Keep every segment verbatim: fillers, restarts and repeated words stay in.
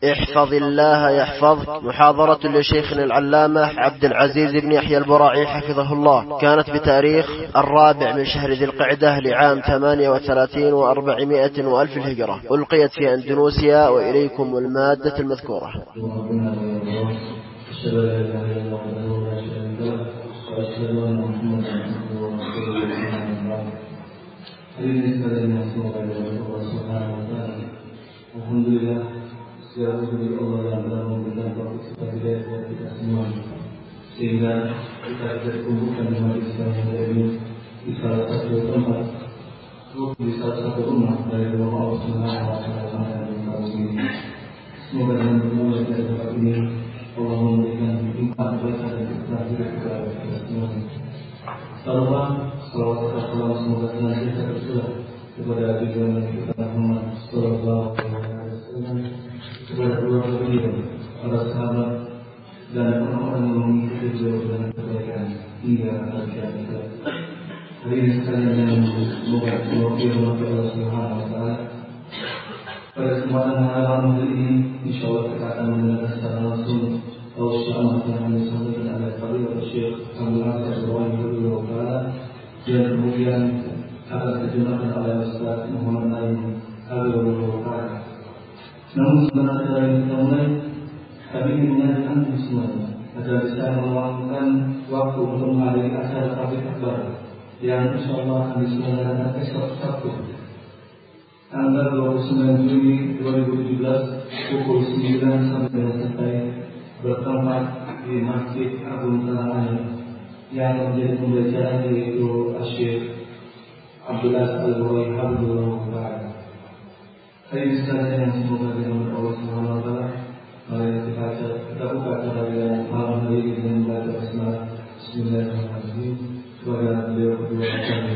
احفظ الله يحفظك، محاضرة لشيخنا العلامة عبد العزيز بن يحيى البراعي حفظه الله، كانت بتاريخ الرابع من شهر ذي القعدة لعام ثمانية وثلاثين وأربعمائة وألف الهجرة، ألقيت في أندونيسيا، وإليكم المادة المذكورة. Alhamdulillah, segala puji Allah yang telah memberikan taufik kepada kita semua, sehingga kita bisa dikumpulkan di majelis yang mulia ini di salah satu tempat, di salah satu rumah dari rumah Allah Subhanahu wa Ta'ala di kaum ini. Semoga dengan berdoa di tempat ini Allah memberikan hikmah, berkah dan keberkahan kepada kita semua. Salawat, salawat dan salam semoga senantiasa tercurah kepada junjungan kita Muhammad sallallahu alaihi wasallam, kepada keluarga beliau, para sahabat dan orang-orang yang mengikuti beliau dengan kebaikan hingga akhir hayat. Hari ini sekalian yang semoga mewakili Allah Subhanahu wa Ta'ala. Pada kesempatan malam hari ini, insyaallah kita akan mendengar secara langsung tausiah yang disampaikan oleh Fadilatul Syekh Abdul Aziz Al-Ghani Ta'ala, dan kemudian akan terjemahkan oleh Ustaz Muhammad Naim Al-Ghani Ta'ala. Namun sebenarnya dari kita mulai, kami ingin mengajak antum semuanya agar bisa meluangkan waktu untuk menghadiri acara tabligh akbar yang insyaallah akan diselenggarakan esok Sabtu tanggal dua puluh sembilan Juni dua ribu tujuh belas pukul sembilan sampai dengan selesai, bertempat di Masjid Agung Tanah yang menjadi pembelajaran yaitu Syekh Abdul Aziz Al-Ghani Habibullah Ta'ala. Hari ini sekalian yang semoga dengan Allah Subhanahu wa Ta'ala, mari kita kita buka acara yang malam hari ini dengan membaca basmalah Bismillahirrahmanirrahim kepada beliau kedua kami.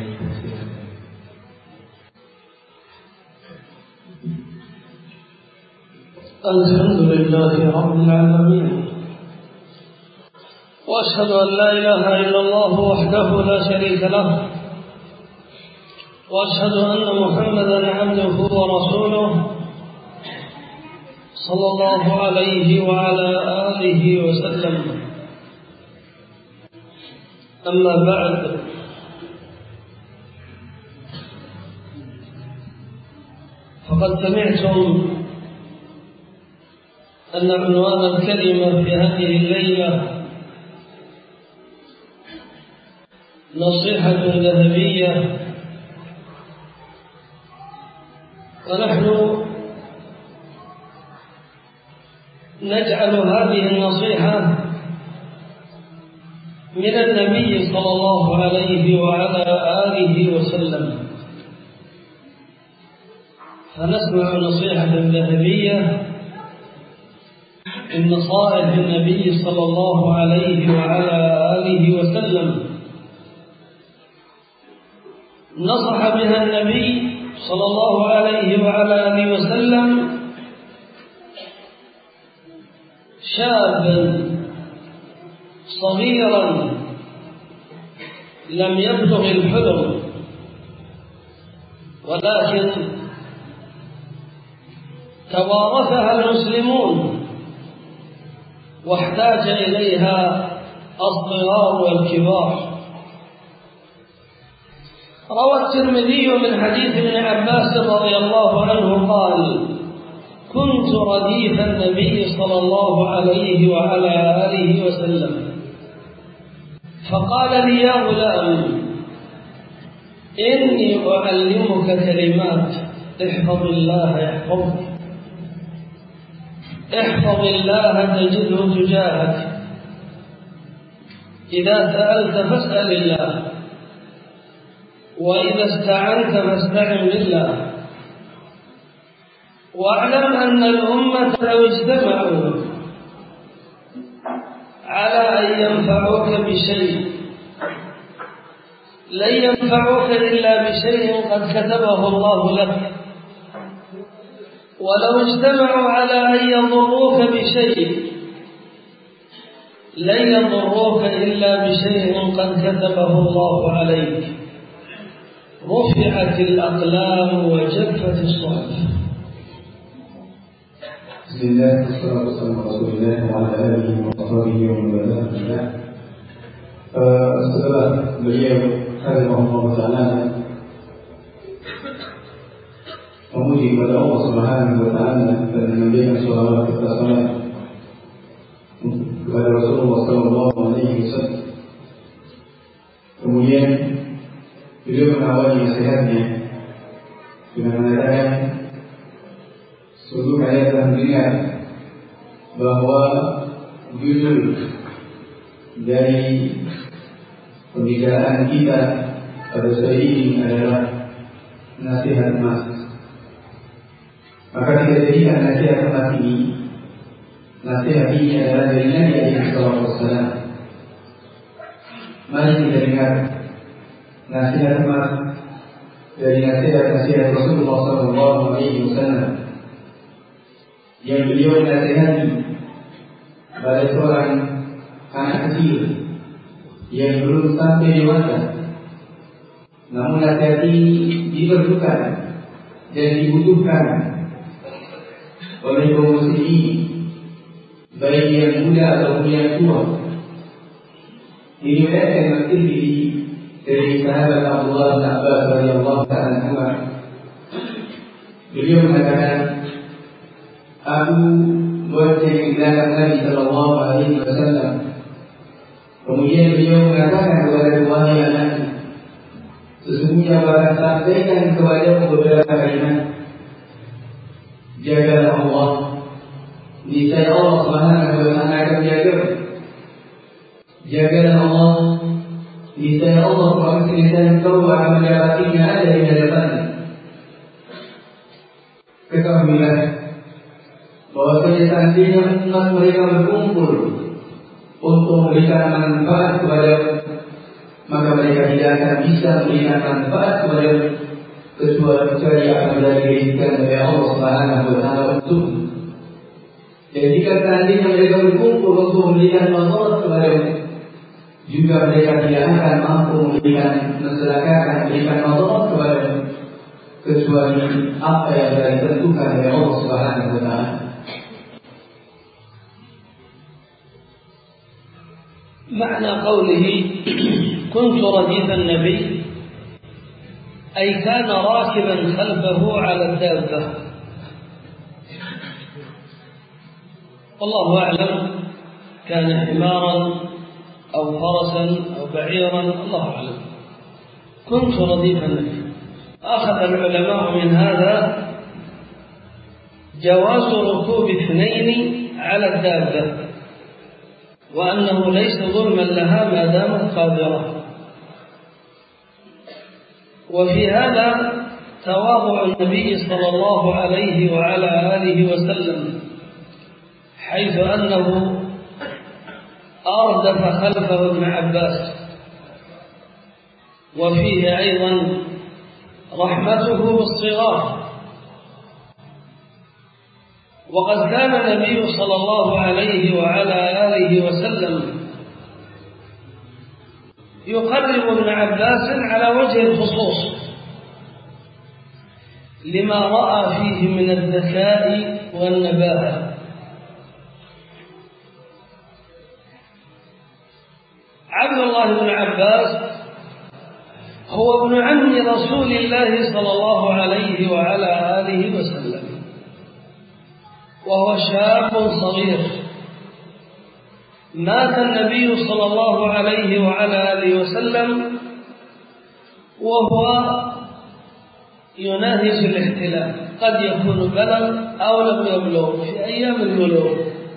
Alhamdulillahi Rabbil Alamin, wa ashhadu an la ilaha illallah wahdahu la sharika lah, wa ashhadu anna Muhammadan abduhu wa rasuluh sallallahu alaihi wa ala alihi wa sallam. Amma ba'd, faqad sami'tum أن عنوان الكلمة في هذه الليلة نصيحة ذهبية، ونحن نجعل هذه النصيحة من النبي صلى الله عليه وعلى آله وسلم، فنسمع نصيحة ذهبية من نصائح النبي صلى الله عليه وعلى آله وسلم، نصح بها النبي صلى الله عليه وعلى آله وسلم شابا صغيرا لم يبلغ الحلم، ولكن توارثها المسلمون واحتاج إليها الصغار والكبار. روى الترمذي من حديث ابن عباس رضي الله عنه قال: كنت رديف النبي صلى الله عليه وعلى آله وسلم، فقال لي: يا غلام، إني أعلمك كلمات، احفظ الله يحفظك، احفظ الله تجده تجاهك، إذا سألت فاسأل الله، وإذا استعنت فاستعن بالله، واعلم أن الأمة لو اجتمعوا على أن ينفعوك بشيء لن ينفعوك إلا بشيء قد كتبه الله لك، ولو اجتمعوا على أن يضروك بشيء لن يضروك إلا بشيء قد كتبه الله عليك، رفعت الأقلام وجفت الصحف. Bismillah, Assalamualaikum warahmatullahi wabarakatuh. Setelah beliau Hafizahullah Ta'ala memuji kepada Allah Subhanahu Wa Ta'ala dan menyampaikan salawat kepada salat kepada Rasulullah Sallallahu Alaihi Wasallam, kemudian beliau mengawali nasihatnya dengan mengatakan, sungguh saya telah mendengar bahawa judul dari pembicaraan kita pada sore ini adalah nasihat emas. Maka kita jadikan nasihat emas ini, nasihat ini adalah dari Nabi alaihi wasallam. Mari kita dengar nasihat emas dari nasihat-nasihat Rasulullah Sallallahu Alaihi Wasallam yang beliau nasihati pada seorang anak kecil yang belum sampai dewasa, namun nasihat ini diperlukan dan dibutuhkan oleh kaum muslimin, baik yang muda ataupun yang tua. Diriwayatkan At-Tirmidzi dari sahabat Abdullah bin Abbas radhiyallahu ta'ala anhu, beliau mengatakan, aku bonceng di belakang Nabi Sallallahu Alaihi Wasallam. Kemudian beliau mengatakan kepada wahai anakku, sesungguhnya aku akan sampaikan kepadamu beberapa kalimat. Jagalah Allah, niscaya Allah Subhanahu Wa Ta'ala akan menjagamu. Jagalah Allah, niscaya Allah Subhanahu kau akan mendapatinya ada di hadapannya. Ketahuilah bahwasanya seandainya umat mereka berkumpul untuk memberikan manfaat kepada, maka mereka tidak akan bisa memberikan manfaat kepada kecuali akan diberikan oleh Allah Subhanahu Wa Ta'ala untuk. Dan jika seandainya mereka berkumpul untuk memberikan manfaat kepada, juga mereka tidak akan mampu memberikan masyarakat, memberikan manfaat kepada, kecuali apa yang telah ditentukan oleh Allah Subhanahu Wa Ta'ala. معنى قوله كنت رديف النبي أي كان راكبا خلفه على الدابة. والله أعلم كان حمارا أو فرسا أو بعيرا، الله أعلم. كنت رديف النبي. أخذ العلماء من هذا جواز ركوب اثنين على الدابة، وأنه ليس ظلما لها ما دامت قادرة. وفي هذا تواضع النبي صلى الله عليه وعلى آله وسلم، حيث أنه أردف خلفه ابن عباس. وفيه أيضا رحمته بالصغار. وقد كان النبي صلى الله عليه وعلى آله وسلم يقرب ابن عباس على وجه الخصوص لما رأى فيه من الذكاء والنباهة. عبد الله بن عباس هو ابن عم رسول الله صلى الله عليه وعلى آله وسلم، وهو شاب صغير. مات النبي صلى الله عليه وعلى آله وسلم وهو يناهز الاحتلام، قد يكون بلغ أو لم يبلغ في أيام البلوغ.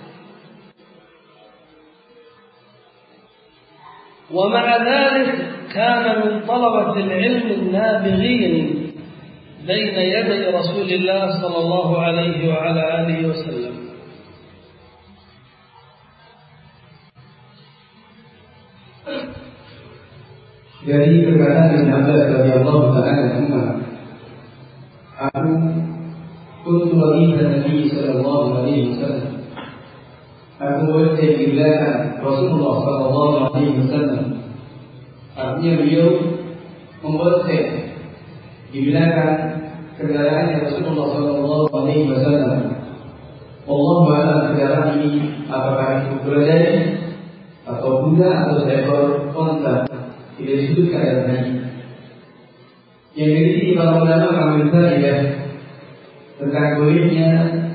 ومع ذلك كان من طلبة العلم النابغين بين يدي رسول الله صلى الله عليه وعلى آله وسلم. Dari perkataan Ibn Abbas radhiyallahu ta'ala anhu, aku kuntu radifan Nabi sallallahu alaihi wasallam. Aku berada di belakang Rasulullah sallallahu alaihi wasallam. Artinya beliau membonceng di belakang kendaraan Rasulullah sallallahu alaihi wasallam. Allah Maha sekarang ini apakah itu keledai atau kuda atau seekor onta tidak disebutkan dalam hadis. Yang kedua, para ulama mengambil ya tentang bolehnya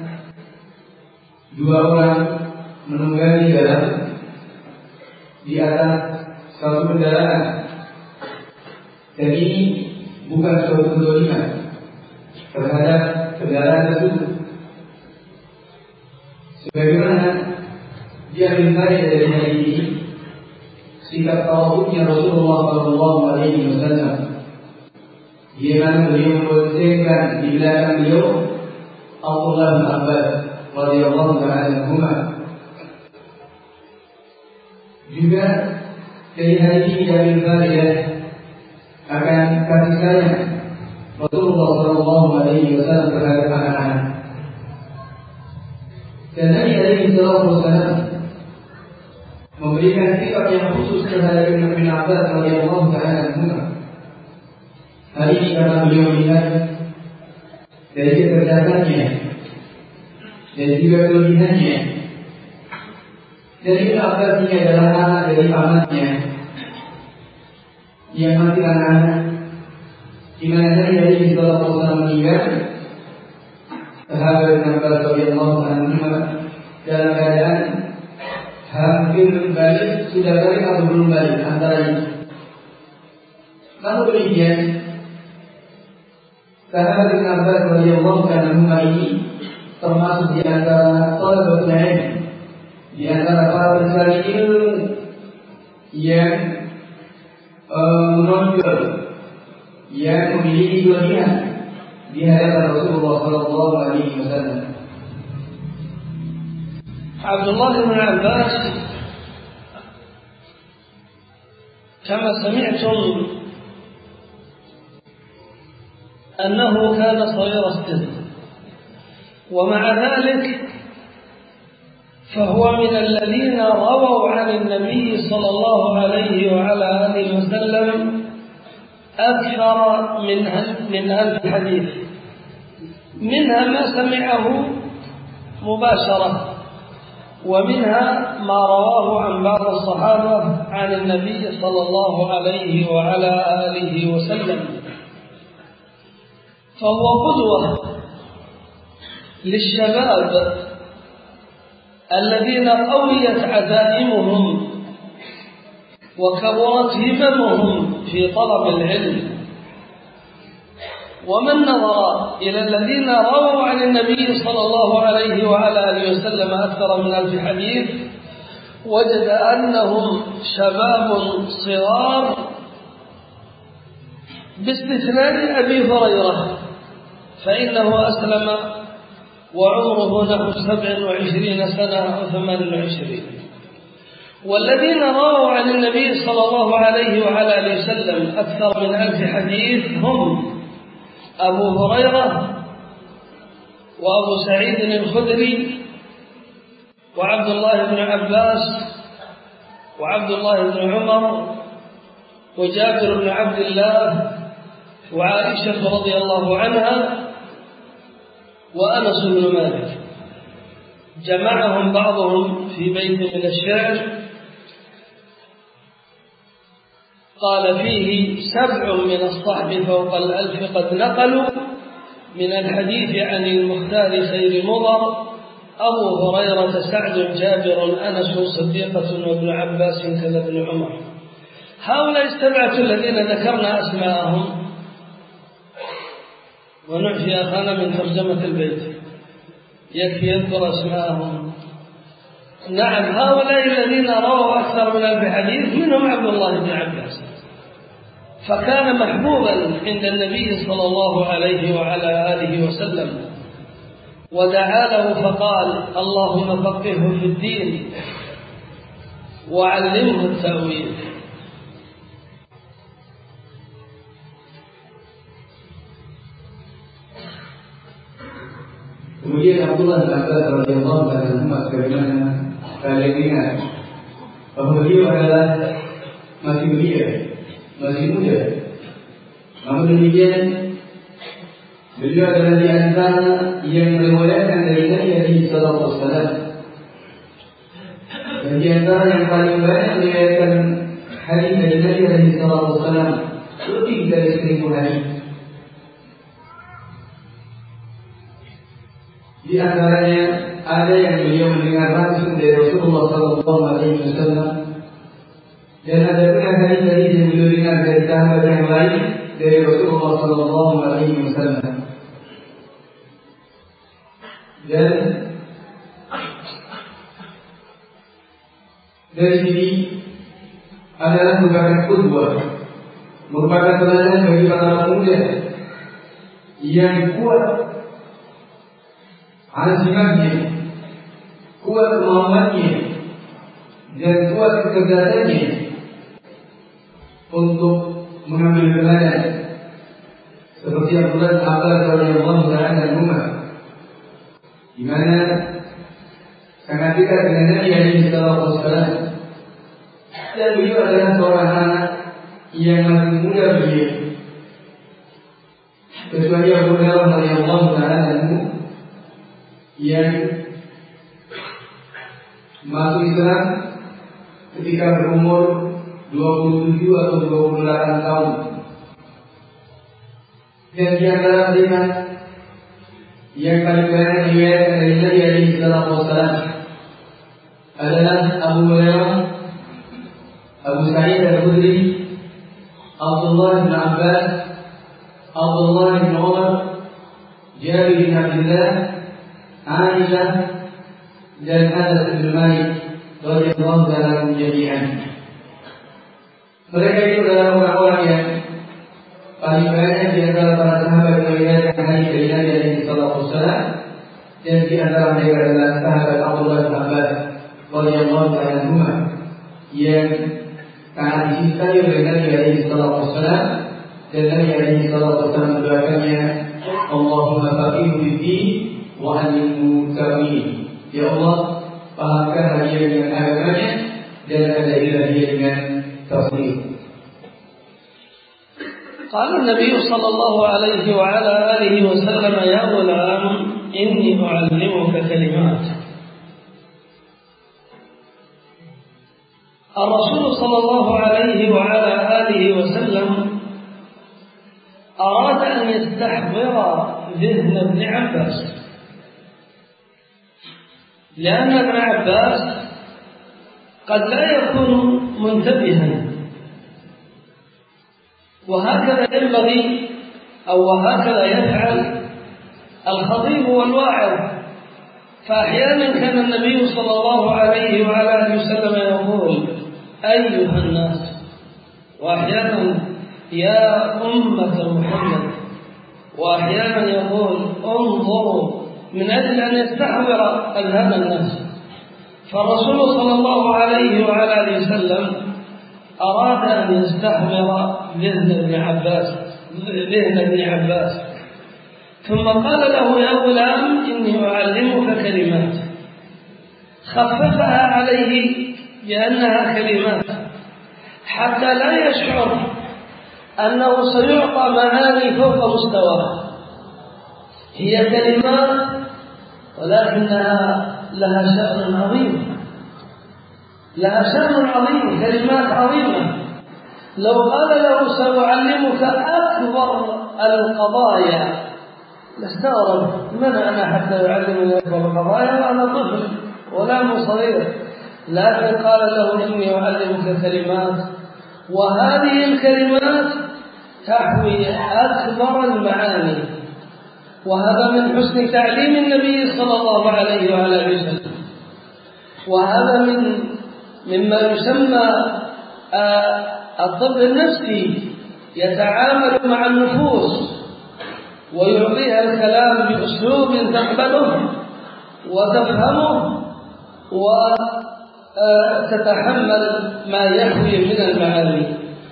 dua orang menunggangi dalam di atas suatu kendaraan, dan ini bukan suatu kezaliman terhadap kendaraan tersebut. Sebagaimana diambil faedah dari hadis ini, sikap tawaduknya Rasulullah Shallallahu Alaihi Wasallam, di mana beliau memboncengkan di belakang beliau Abdullah bin Abbas radhiyallahu taala anhuma. Juga dari hadis ini diambil faedah akan kasih sayang Rasulullah Shallallahu Alaihi Wasallam terhadap anak-anak. Dan Nabi alaihi wasallam memberikan sikap yang khusus terhadap Ibnu bin Abbas radhiyallahu taala anhu. Hal ini karena beliau melihat dari kecerdasannya dan juga kelebihannya. Dari Ibnu Abbas ini adalah anak dari pamannya yang masih anak-anak, di mana Nabi alaihi wasallam meninggal. Sahabat Ibnu Abbas radhiyallahu anhu dalam keadaan hampir balik, sudah balik atau belum balik antara ini. Namun demikian, sahabat Ibnu Abbas radhiyallahu anhu ini termasuk di antara thalabatul ilm, di antara para pencari ilmu yang uh, menonjol, yang memiliki kelebihan di hadapan Rasulullah Sallallahu Alaihi Wasallam. Abdullah bin Abbas, كما سمعتم أنه كان صغير السن، ومع ذلك فهو من الذين رووا عن النبي صلى الله عليه وعلى آله وسلم أكثر من من ألف حديث، منها ما سمعه مباشرة، ومنها ما رواه عن بعض الصحابة عن النبي صلى الله عليه وعلى آله وسلم. فهو قدوة للشباب الذين قويت عزائمهم وكبرت هممهم في طلب العلم. ومن نظر إلى الذين رووا عن النبي صلى الله عليه وعلى آله وسلم أكثر من ألف حديث وجد أنهم شباب صغار باستثناء أبي هريرة، فإنه أسلم وعمره نحو سبع وعشرين سنة أو ثمان وعشرين. والذين رووا عن النبي صلى الله عليه وعلى آله وسلم أكثر من ألف حديث هم أبو هريرة وأبو سعيد الخدري وعبد الله بن عباس وعبد الله بن عمر وجابر بن عبد الله وعائشة رضي الله عنها وأنس بن مالك. جمعهم بعضهم في بيت من الشعر قال فيه سبع من الصحب فوق الألف قد نقلوا من الحديث عن المختار خير مضر، أبو هريرة سعد جابر أنس صديقة وابن عباس كذا ابن عمر. هؤلاء السبعة الذين ذكرنا أسماءهم، ونعفي أخانا من ترجمة البيت يكفي يذكر أسماءهم. نعم، هؤلاء الذين رووا أكثر من ألف حديث منهم عبد الله بن عباس، فكان محبوبا عند النبي صلى الله عليه وعلى آله وسلم، ودعا له فقال اللهم فقهه في الدين وعلمه التأويل. Kemudian Abdullah bin Abbas radhiyallahu anhu sebagaimana kalian ingat bahwa beliau adalah masih belia, masih muda. Namun demikian Beliau adalah di antara yang meriwayatkan dari Nabi sallallahu alaihi wasallam. Dan di antara yang paling banyak meriwayatkan hadis dari Nabi sallallahu alaihi wasallam lebih dari seribu hadis. Di antaranya ada yang beliau mendengar langsung dari Rasulullah sallallahu alaihi wasallam, dan ada pula hadis-hadis yang beliau dengar dari sahabat yang lain dari Rasulullah sallallahu alaihi wasallam. Dan dari sini adalah merupakan qudwah, merupakan teladan bagi para pemuda yang kuat azimnya, kuat kemauannya, dan kuat kecerdasannya untuk mengambil teladan, seperti Abdullah bin Abbas radhiyallahu ta'ala anhuma, di mana sangat dekat dengan Nabi alaihi wasallam, dan beliau adalah seorang anak yang masih muda beliau, kecuali Abu Hurairah radhiyallahu ta'ala anhu yang masuk Islam ketika berumur dua puluh tujuh atau dua puluh delapan tahun. Dan di antara mereka yang paling banyak diriwayatkan dari Nabi alaihi wasallam adalah Abu Hurairah, Abu Sa'id al-Khudri, Abdullah bin Abbas, Abdullah bin Umar, Jabir bin Abdullah, Aisyah, dan Anas bin Malik radhiyallahu ta'ala anhum jami'an. Mereka itu adalah orang-orang yang paling banyak di antara para sahabat yang meriwayatkan hadis dari Nabi alaihi wasallam, dan di antara mereka adalah sahabat Abdullah bin Abbas radhiyallahu ta'ala anhuma yang sangat dicintai oleh Nabi alaihi wasallam, dan Nabi alaihi wasallam mendoakannya, Allahumma faqihhu fid-din wa 'allimhu ta'wil. Ya Allah, pahamkan dia dengan agamanya dan ajarilah dia dengan tafsir. قال النبي صلى الله عليه وعلى آله وسلم يا غلام إني أعلمك كلمات. الرسول صلى الله عليه وعلى آله وسلم أراد أن يستحضر ذهن ابن عباس، لأن ابن عباس قد لا يكون منتبها، وهكذا ينبغي أو وهكذا يفعل الخطيب والواعظ. فأحيانا كان النبي صلى الله عليه وعلى آله وسلم يقول أيها الناس، وأحيانا يا أمة محمد، وأحيانا يقول انظروا، من أجل أن يستحضر أذهان الناس. فالرسول صلى الله عليه وعلى آله وسلم أراد أن يستحضر ذهن ابن عباس ذهن ابن عباس ثم قال له يا غلام إني أعلمك كلمات، خففها عليه بأنها كلمات حتى لا يشعر أنه سيعطى معاني فوق مستواه. هي كلمات ولكنها لها شأن عظيم، لها شأن عظيم، كلمات عظيمة. لو قال له سأعلمك أكبر القضايا لاستغرب، من أنا حتى يعلمني أكبر القضايا وأنا طفل ولا صغير؟ لكن قال له إني أعلمك كلمات، وهذه الكلمات تحوي أكبر المعاني. وهذا من حسن تعليم النبي صلى الله عليه وعلى آله وسلم، وهذا من مما يسمى الطب النفسي، يتعامل مع النفوس ويعطيها الكلام بأسلوب تقبله وتفهمه وتتحمل ما يحوي من المعاني.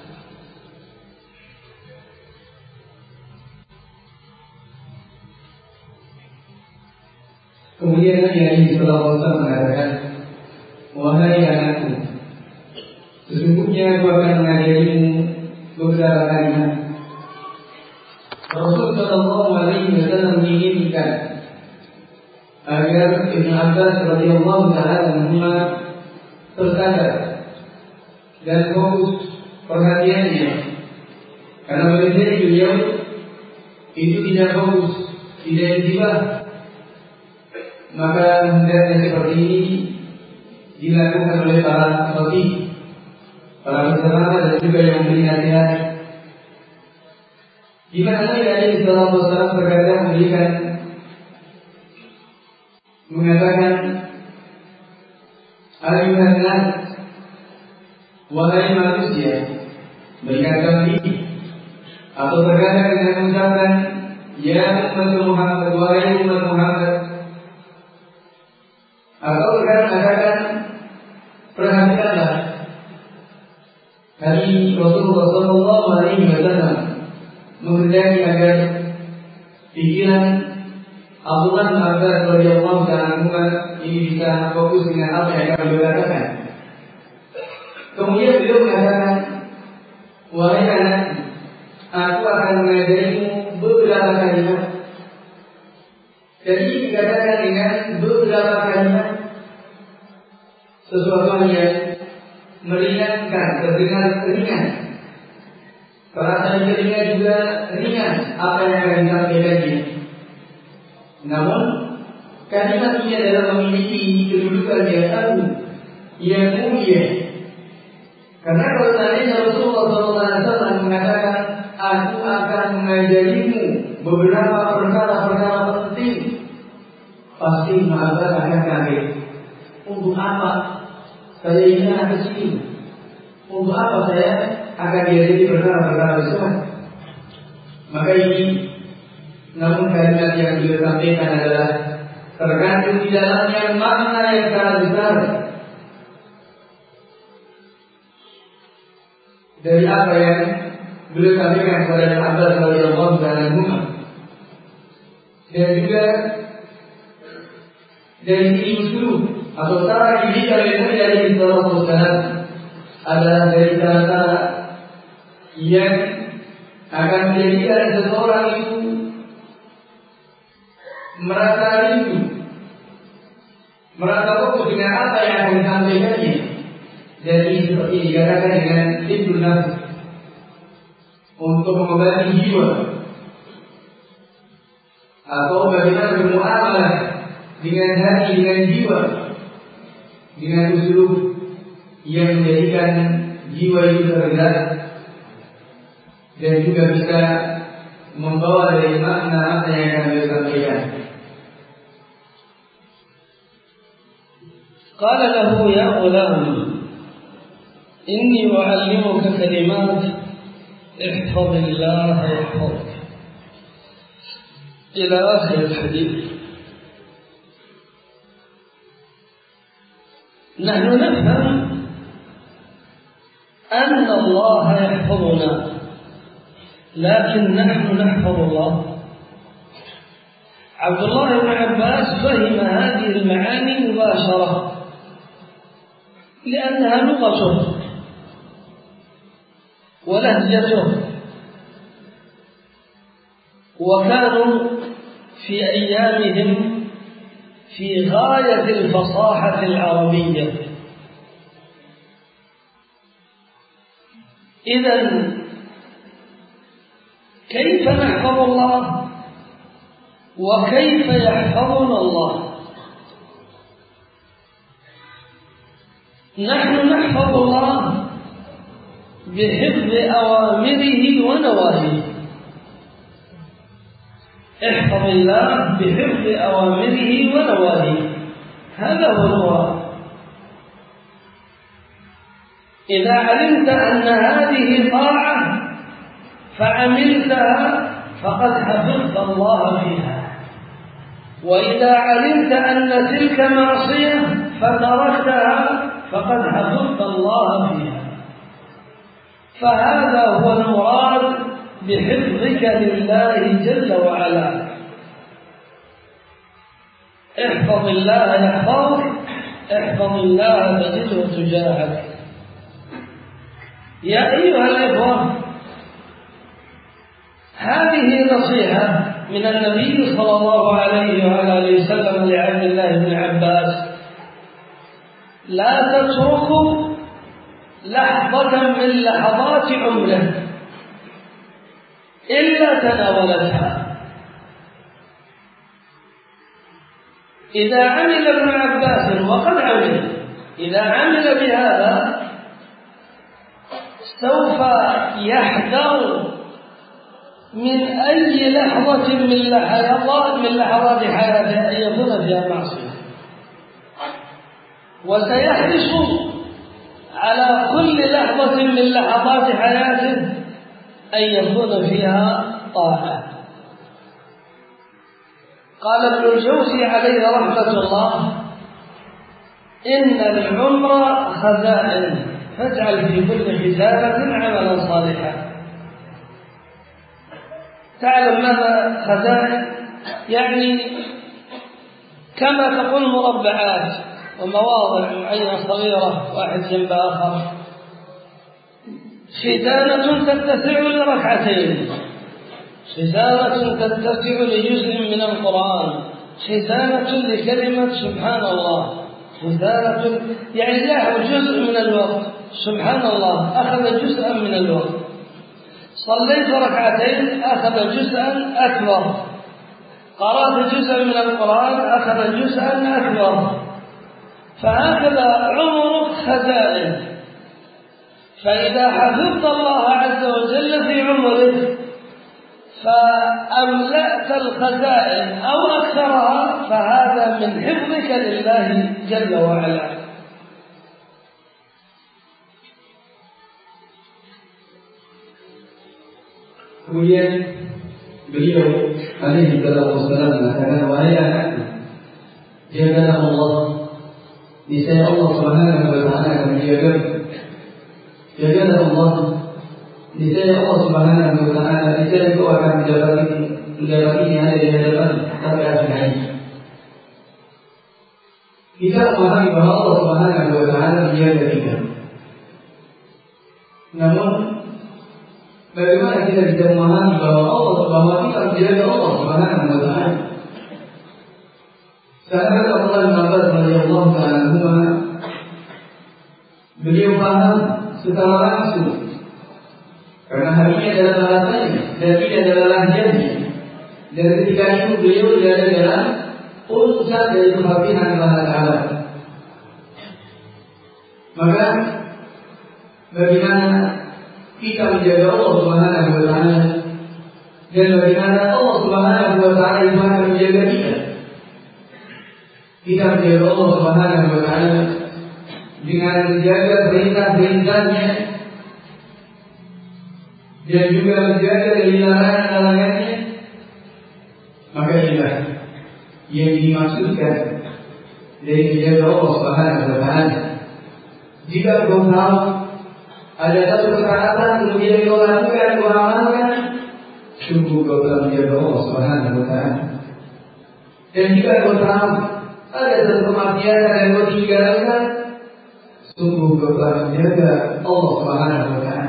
Kemudian Nabi alaihi wasallam mengatakan, wahai anakku, sesungguhnya aku akan mengajarimu beberapa kalimat. Rasul sallallahu alaihi taala anhuma tersadar dan fokus perhatiannya, karena bagi beliau itu tidak fokus, tidak intibah, maka hendaknya seperti ini dilakukan oleh para khatib, para penceramah dan juga yang memberi nasihat. Di mana Nabi alaihi salatu wasallam terkadang memberikan mengatakan, ayuhan nas, wahai manusia, berikan diri, atau terkadang dengan mengucapkan, ya umat Muhammad, wahai umat Muhammad, atau terkadang mengatakan, perhatikanlah. Hari Rasulullah Sallallahu Alaihi Wasallam menghendaki agar pikiran Abdullah bin Abbas radhiyallahu ta'ala ini bisa fokus dengan apa yang akan beliau katakan. Kemudian beliau mengatakan, wahai anak, aku akan mengajarimu beberapa kalimat. Jadi dikatakan dengan beberapa kalimat sesuatu yang meringankan, terdengar ringan, perasaan telinga juga ringan apa yang akan disampaikannya. Namun kalimat ini adalah memiliki kedudukan yang agung, yang mulia. Karena kalau seandainya Rasulullah shallallahu alaihi wasallam mengatakan, aku akan mengajarimu beberapa perkara-perkara penting, pasti sahabat akan kaget. Untuk apa saya ini anak kecil? Untuk apa saya akan diajari perkara-perkara besar? Maka ini, namun kalimat yang beliau sampaikan adalah terkandung di dalamnya makna yang sangat besar dari apa yang beliau sampaikan kepada Abbas radhiyallahu anhu, dan juga dari sisi usul atau cara dididik oleh Nabi alaihi salatu wasallam adalah dari cara yang akan menjadikan seseorang itu merasa rindu, merasa fokus dengan apa yang akan disampaikannya. Jadi seperti dikatakan dengan timbul nafs, untuk mengobati jiwa, atau bagaimana bermuamalah dengan hati, dengan jiwa, dengan usul yang menjadikan jiwa itu tergerak dan juga bisa membawa dari makna apa yang akan beliau sampaikan. Qala lahu ya ghulam, inni u'allimuka kalimat ihfazillah yahfazuk, ila akhir al-hadith. نحن نفهم أن الله يحفظنا، لكن نحن نحفظ الله. عبد الله بن عباس فهم هذه المعاني مباشرة لأنها لغته ولهجته، وكانوا في أيامهم في غاية الفصاحة العربية. إذن كيف نحفظ الله وكيف يحفظنا الله؟ نحن نحفظ الله بحفظ أوامره ونواهيه. احفظ الله بحفظ أوامره ونواهيه، هذا هو المراد. إذا علمت أن هذه طاعة فعملتها فقد حفظت الله فيها، وإذا علمت أن تلك معصية فتركتها فقد حفظت الله فيها. فهذا هو المراد بحفظك لله جل وعلا. احفظ الله يحفظك، احفظ الله تجده تجاهك. يا أيها الإخوة، هذه نصيحة من النبي صلى الله عليه وآله وسلم لعبد الله بن عباس لا تترك لحظة من لحظات عمره إلا تناولتها. إذا عمل ابن عباس وقد عمل إذا عمل بهذا سوف يحذر من أي لحظة من لحظات من لحظات حياته أن يكون فيها معصية، وسيحرص على كل لحظة من لحظات حياته أن يكون فيها طاعة. قال ابن الجوزي عليه رحمة الله: إن العمر خزائن فاجعل في كل خزانة عملا صالحا. تعلم ماذا خزائن؟ يعني كما تقول مربعات ومواضع معينة صغيرة واحد جنب آخر. خزانة تتسع لركعتين، خزانة تتسع لجزء من القرآن، خزانة لكلمة سبحان الله، خزانة يعني له جزء من الوقت. سبحان الله أخذ جزءا من الوقت، صليت ركعتين أخذ جزءا أكبر، قرأت جزءا من القرآن أخذ جزءا أكبر. فهكذا عمرك خزائن، فإذا حفظت الله عز وجل في عمرك فأملأت الخزائن أو أكثرها، فهذا من حفظك لله جل وعلا. Kemudian beliau alaihi wasallam mengatakan, wahai anakku, jagalah Allah, niscaya Allah Subhanahu wa taala akan menjagamu. Jagalah Allah, niscaya Allah Subhanahu wa taala niscaya Engkau akan mendapati mendapati yang ada di hadapan sampai akhir hayat. Kita memahami bahwa Allah Subhanahu wa taala menjaga kita. Namun bagaimana kita bisa memahami bahwa Allah bahwa kita menjaga Allah Subhanahu wa taala? Sahabat Abdullah bin Abbas radhiyallahu ta'ala anhuma, beliau paham secara langsung karena hatinya adalah bahasanya dan tidak adalah lahjahnya. Dan ketika itu beliau berada dalam urusan dari kematian Allah Ta'ala. Maka bagaimana kita menjaga Allah Subhanahu wa taala dan bagaimana Allah Subhanahu wa taala itu akan menjaga kita. Kita menjaga Allah Subhanahu wa taala dengan menjaga perintah-perintahnya dan juga menjaga dari larangan-larangannya. Maka inilah yang dimaksudkan dari menjaga Allah Subhanahu wa taala. Jika kau tahu ada satu ketaatan kemudian kau lakukan, kau amalkan, sungguh kau telah menjaga Allah Subhanahu wa taala. Dan jika kau tahu ada satu kemaksiatan yang kau tinggalkan, sungguh kau telah menjaga Allah Subhanahu wa taala.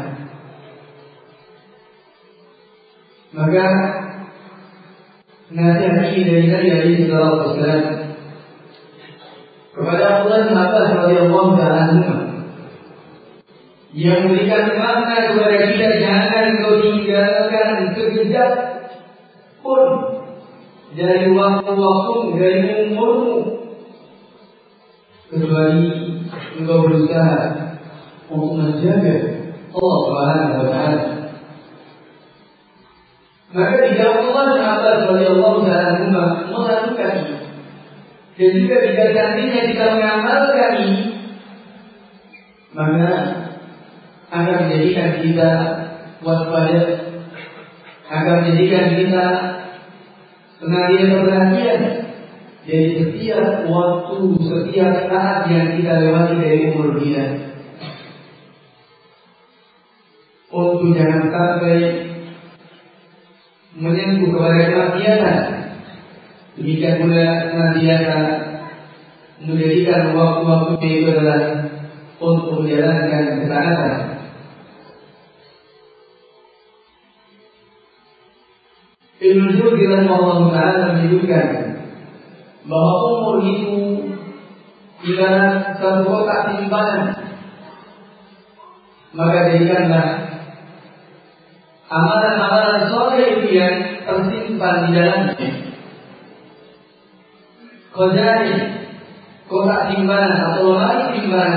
Maka nasihat ini dari Nabi alaihi wasallam kepada Abdullah bin Abbas radhiyallahu ta'ala anhu, yang memberikan makna kepada kita, jangan kau tinggalkan sekejap pun dari waktu-waktu, dari umurmu, kecuali engkau berusaha untuk menjaga Allah Subhanahu wa taala. Maka dijawab Allah bin Abbas radhiyallahu ta'ala anhu melakukan ini. Dan juga jika seandainya kita mengamalkan ini, maka akan menjadikan kita waspada, akan menjadikan kita senantiasa perhatian dari setiap waktu, setiap saat yang kita lewati dari umur kita, untuk jangan sampai menyentuh kepada kemaksiatan. Demikian pula senantiasa menjadikan waktu-waktu itu adalah untuk menjalankan ketaatan. Ibnu Jauzi rahimahullah ta'ala menyebutkan bahwa umur itu ibarat satu kotak simpanan, maka jadikanlah amalan-amalan soleh itu yang tersimpan di dalamnya. Khazanah, kotak simpanan atau lemari simpanan,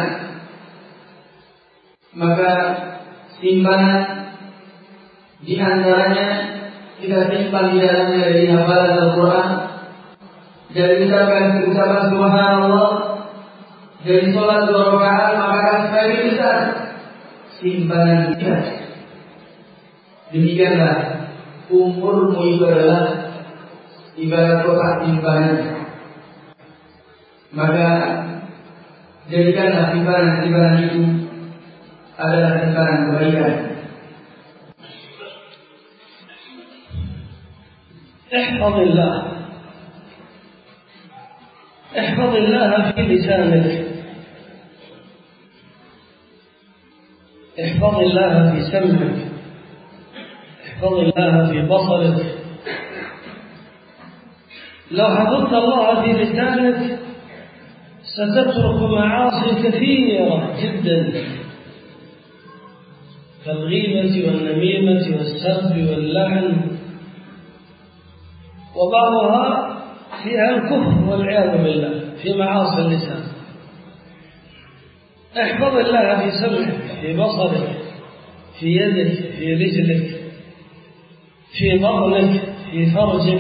maka simpanan di antaranya kita simpan di dalamnya dari hafalan Al-Quran, dari ucapan-ucapan Subhanallah, dari sholat dua rakaat, maka akan semakin besar simpanan kita. Demikianlah umurmu itu adalah ibarat kotak simpanan, maka jadikanlah simpanan-simpanan itu adalah simpanan kebaikan. احفظ الله احفظ الله في لسانك، احفظ الله في سمعك، احفظ الله في بصرك. لو حفظت الله في لسانك ستترك معاصي كثيرة جدا كالغيبة والنميمة والسب واللعن، وبعضها فيها الكفر والعياذ بالله في معاصي اللسان. احفظ الله في سمعك، في بصرك، في يدك، في رجلك، في بطنك، في فرجك.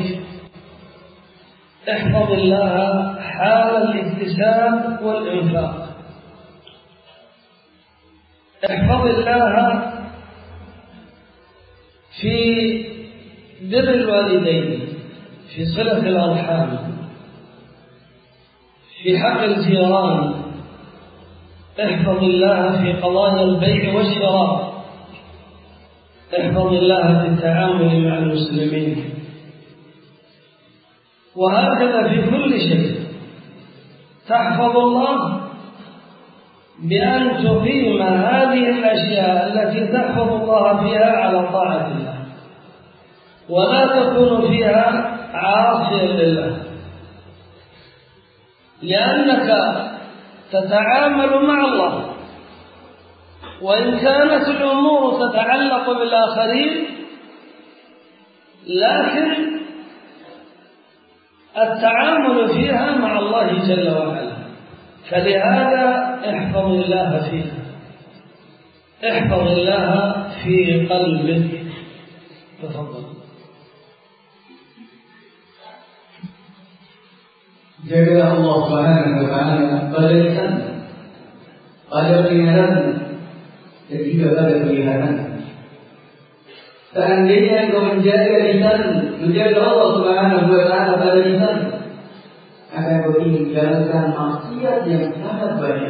احفظ الله حال الاكتساب والإنفاق. احفظ الله في بر الوالدين، في صلة الأرحام، في حق الجيران. احفظ الله في قضايا البيع والشراء. احفظ الله في التعامل مع المسلمين. وهكذا في كل شيء تحفظ الله بأن تقيم هذه الأشياء التي تحفظ الله فيها على طاعة الله، ولا تكون فيها عاصيا لله، لأنك تتعامل مع الله، وإن كانت الأمور تتعلق بالآخرين لكن التعامل فيها مع الله جل وعلا. فلهذا احفظ الله فيها، احفظ الله في قلبك. تفضل. Jagalah Allah Subhanahu wa Ta'ala pada lisan, pada pendengaran, dan juga pada penglihatan. Seandainya engkau menjaga lisan, menjaga Allah Subhanahu wa Ta'ala pada lisan, akan kau tinggalkan maksiat yang sangat banyak.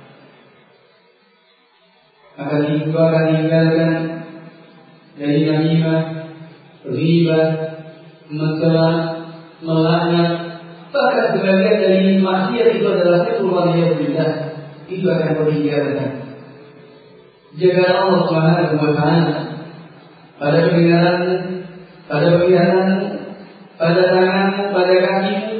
Akan kau akan tinggalkan dari namimah, ghibah, mencela, melaknat. Bahkan sebagian dari maksiat itu adalah keluarga kita, itu akan kau tinggalkan. Jaga Allah Subhanahu wa Ta'ala pada pendengaran, pada penglihatan, pada tanganmu, pada kakimu,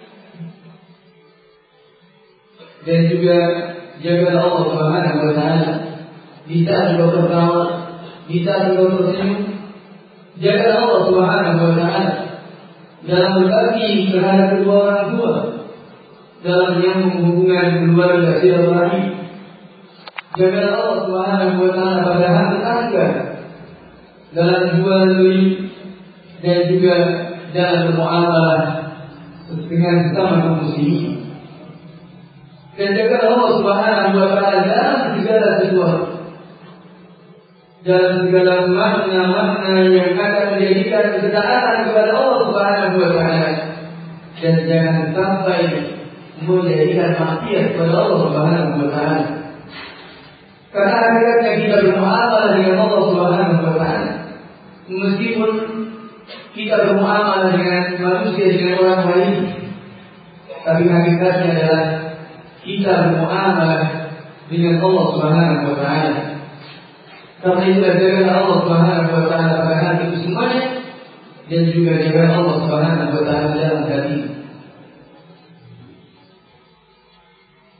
dan juga jaga Allah Subhanahu wa Ta'ala di saat engkau tertawa, di saat engkau tersenyum. Jaga Allah Subhanahu wa Ta'ala dalam berbakti terhadap kedua orang tua, dalam menyambung hubungan keluarga silaturahmi. Jaga Allah Subhanahu wa Ta'ala pada hak tetangga, dalam jual beli, dan juga dalam bermuamalah dengan sesama kaum muslimin. Dan jaga Allah Subhanahu wa Ta'ala dalam segala sesuatu, dalam segala makna-makna yang akan menjadikan ketaatan kepada Allah Subhanahu wa Ta'ala, dan jangan sampai menjadikan maksiat kepada Allah Subhanahu wa Ta'ala. Karena akhirnya kita bermuamalah dengan Allah Subhanahu wa Ta'ala, meskipun kita bermuamalah dengan manusia, dengan orang lain, tapi hakikatnya adalah kita bermuamalah dengan Allah Subhanahu wa Ta'ala. Karena itu jaga Allah Subhanahu wa Ta'ala pada hati itu semuanya, dan juga jaga Allah Subhanahu wa Ta'ala dalam hati.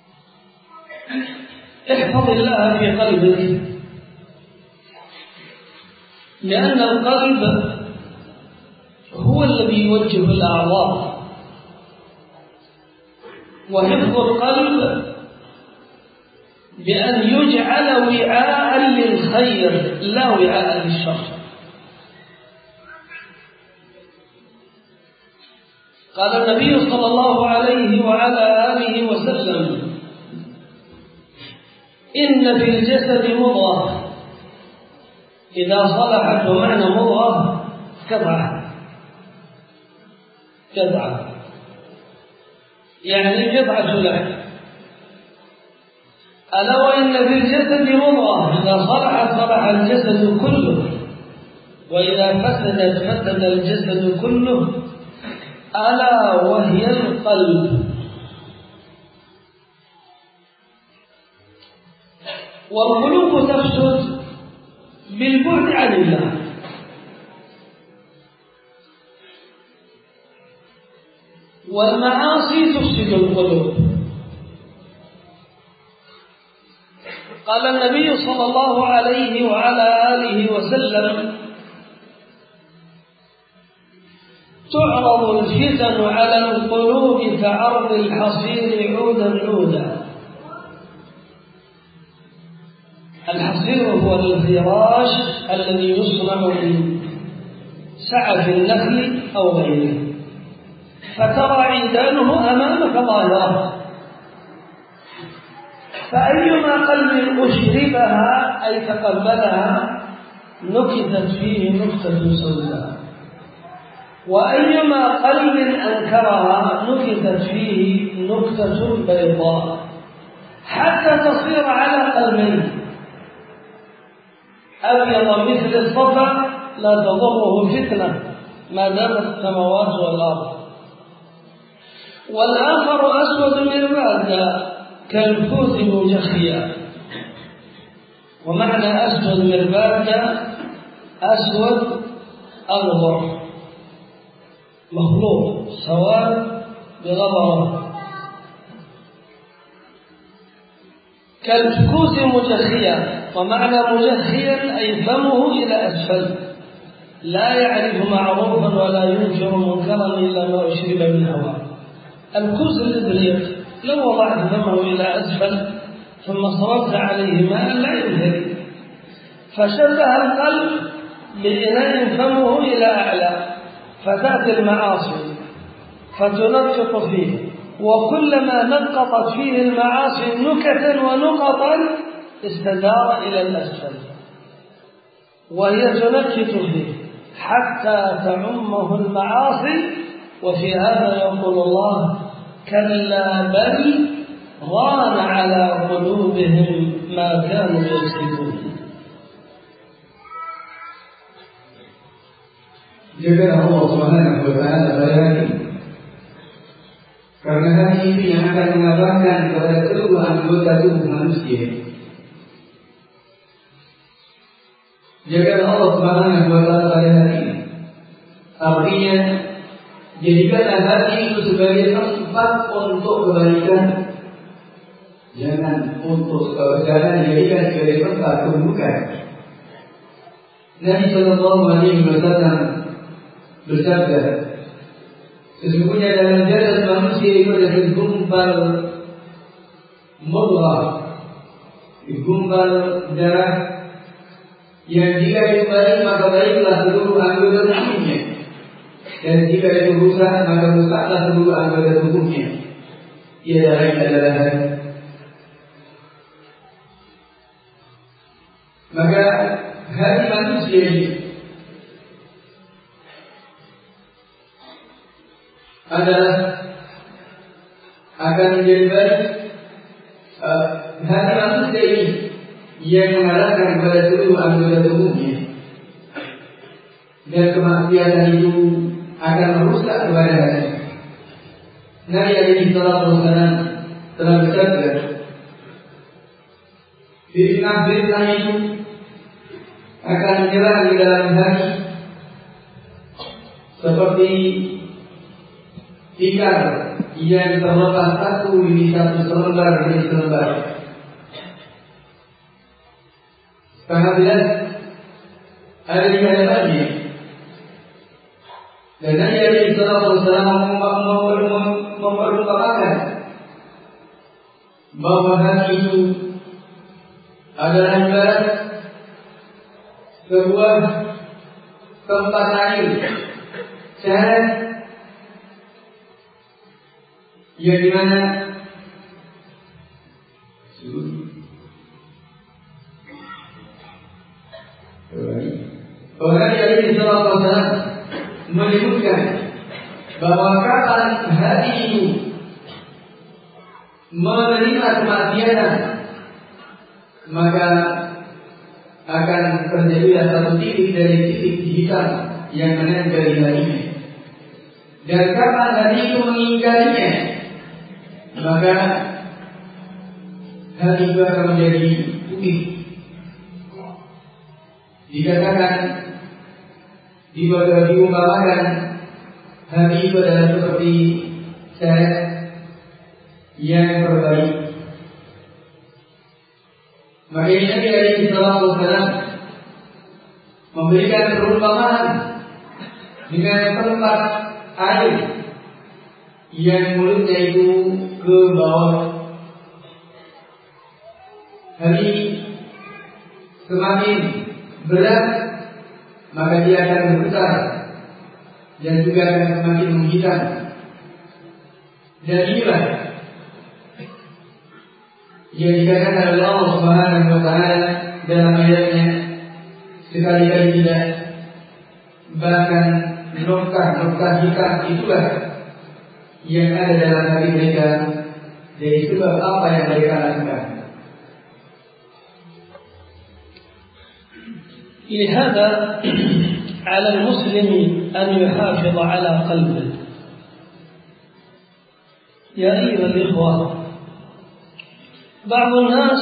احفظ الله في قلبك، لأن القلب هو الذي يوجه الأعضاء، وحفظ القلب بأن يجعل وعاء للخير لا وعاء للشر. قال النبي صلى الله عليه وعلى آله وسلم: إن في الجسد مضغة إذا صلحت، ومعنى مضغة قطعة، قطعة يعني قطعة لحم. ألا وإن في الجسد مضغة إذا صلحت صلح الجسد كله، وإذا فسدت فسد الجسد كله، ألا وهي القلب. والقلوب تفسد بالبعد عن الله، والمعاصي تفسد القلوب. قال النبي صلى الله عليه وعلى آله وسلم: تعرض الفتن على القلوب كعرض الحصير عودا عودا. الحصير هو الفراش الذي يصنع من سعف النخل أو غيره، فترى عيدانه أمامك ظاهرة، فأيما قلب أشربها أي تقبلها نكتت فيه نكتة سوداء، وأيما قلب أنكرها نكتت فيه نكتة بيضاء، حتى تصير على قلبين: أبيض مثل الصفا لا تضره فتنة ما دامت السماوات والأرض، والآخر أسود مربادا كالكوز مجخيا. ومعنى أسود مربادا أسود أغبر مخلوط سواد بغبره، كالكوز مجخيا. ومعنى مجخيا أي فمه إلى أسفل، لا يعرف معروفا ولا ينكر منكرا إلا ما أشرب من هواه. الكوز الإبريق لو وضعت فمه إلى أسفل ثم صرفت عليه ماء لا ينهري، فشبه القلب بإناء فمه إلى أعلى، فتأتي المعاصي فتنقط فيه، وكلما نقطت فيه المعاصي نكتا ونقطا استدار إلى الأسفل، وهي تنكت فيه حتى تعمه المعاصي. وفي هذا يقول الله: كلا بل ران على قلوبهم ما كانوا يكسبون. Jaga Allah Subhanahu wa Ta'ala bayani, karena hati ini yang akan mengabarkan kepada seluruh anggota tubuh manusia. Jaga Allah Subhanahu wa Ta'ala pada hati ini. Artinya, jadikanlah hati itu sebagai tempat untuk kebaikan, jangan untuk kebenaran, jadikan sebagai tempat keburukan. Nabi Sallallahu Alaihi Wasallam bersabda, sesungguhnya dalam jasad manusia itu ada segumpal mudghah, segumpal darah yang jika itu baik maka baiklah seluruh anggota tubuhnya, dan jika itu rusak maka rusaklah seluruh anggota tubuhnya. Ia darah adalah hati. Maka hati manusia ini adalah akan menjadi baik. Uh, hati manusia ini yang mengarahkan kepada seluruh anggota tubuhnya, dan kemaksiatan itu akan merusak kepada hati. Nabi alaihi salatu wasallam telah bersabda, fitnah-fitnah itu akan menyerang di dalam hati seperti tikar yang terlepas satu demi satu selembar demi selembar, setengah belas ada di hadapannya. Dan Nabi alaihi salatu wasallam memperumpamakan bahwa hati itu adalah ibarat sebuah tempat air sehat yang dimana orang yang sallallahu alaihi wasallam menyebutkan bahwa kapan hati itu menerima kemaksiatan, maka akan terjadi satu titik dari titik hitam yang menempel di hatinya. Dan kapan hati itu mengingkarinya, maka hati itu akan menjadi putih. Dikatakan, diumpamakan hati itu adalah seperti sehat yang terbaik. Maka ini Nabi alaihi salatu wasallam memberikan perumpamaan dengan tempat air yang mulutnya itu ke bawah. Hati semakin berat, maka dia akan bergetar dan juga akan semakin menghitam. Dan inilah yang dikatakan oleh Allah Subhanahu wa taala dalam ayatnya, sekali-kali tidak, bahkan noktah-noktah hitam itulah yang ada dalam hati mereka dari sebab apa yang mereka lakukan. لهذا على المسلم أن يحافظ على قلبه. يا أيها الإخوة، بعض الناس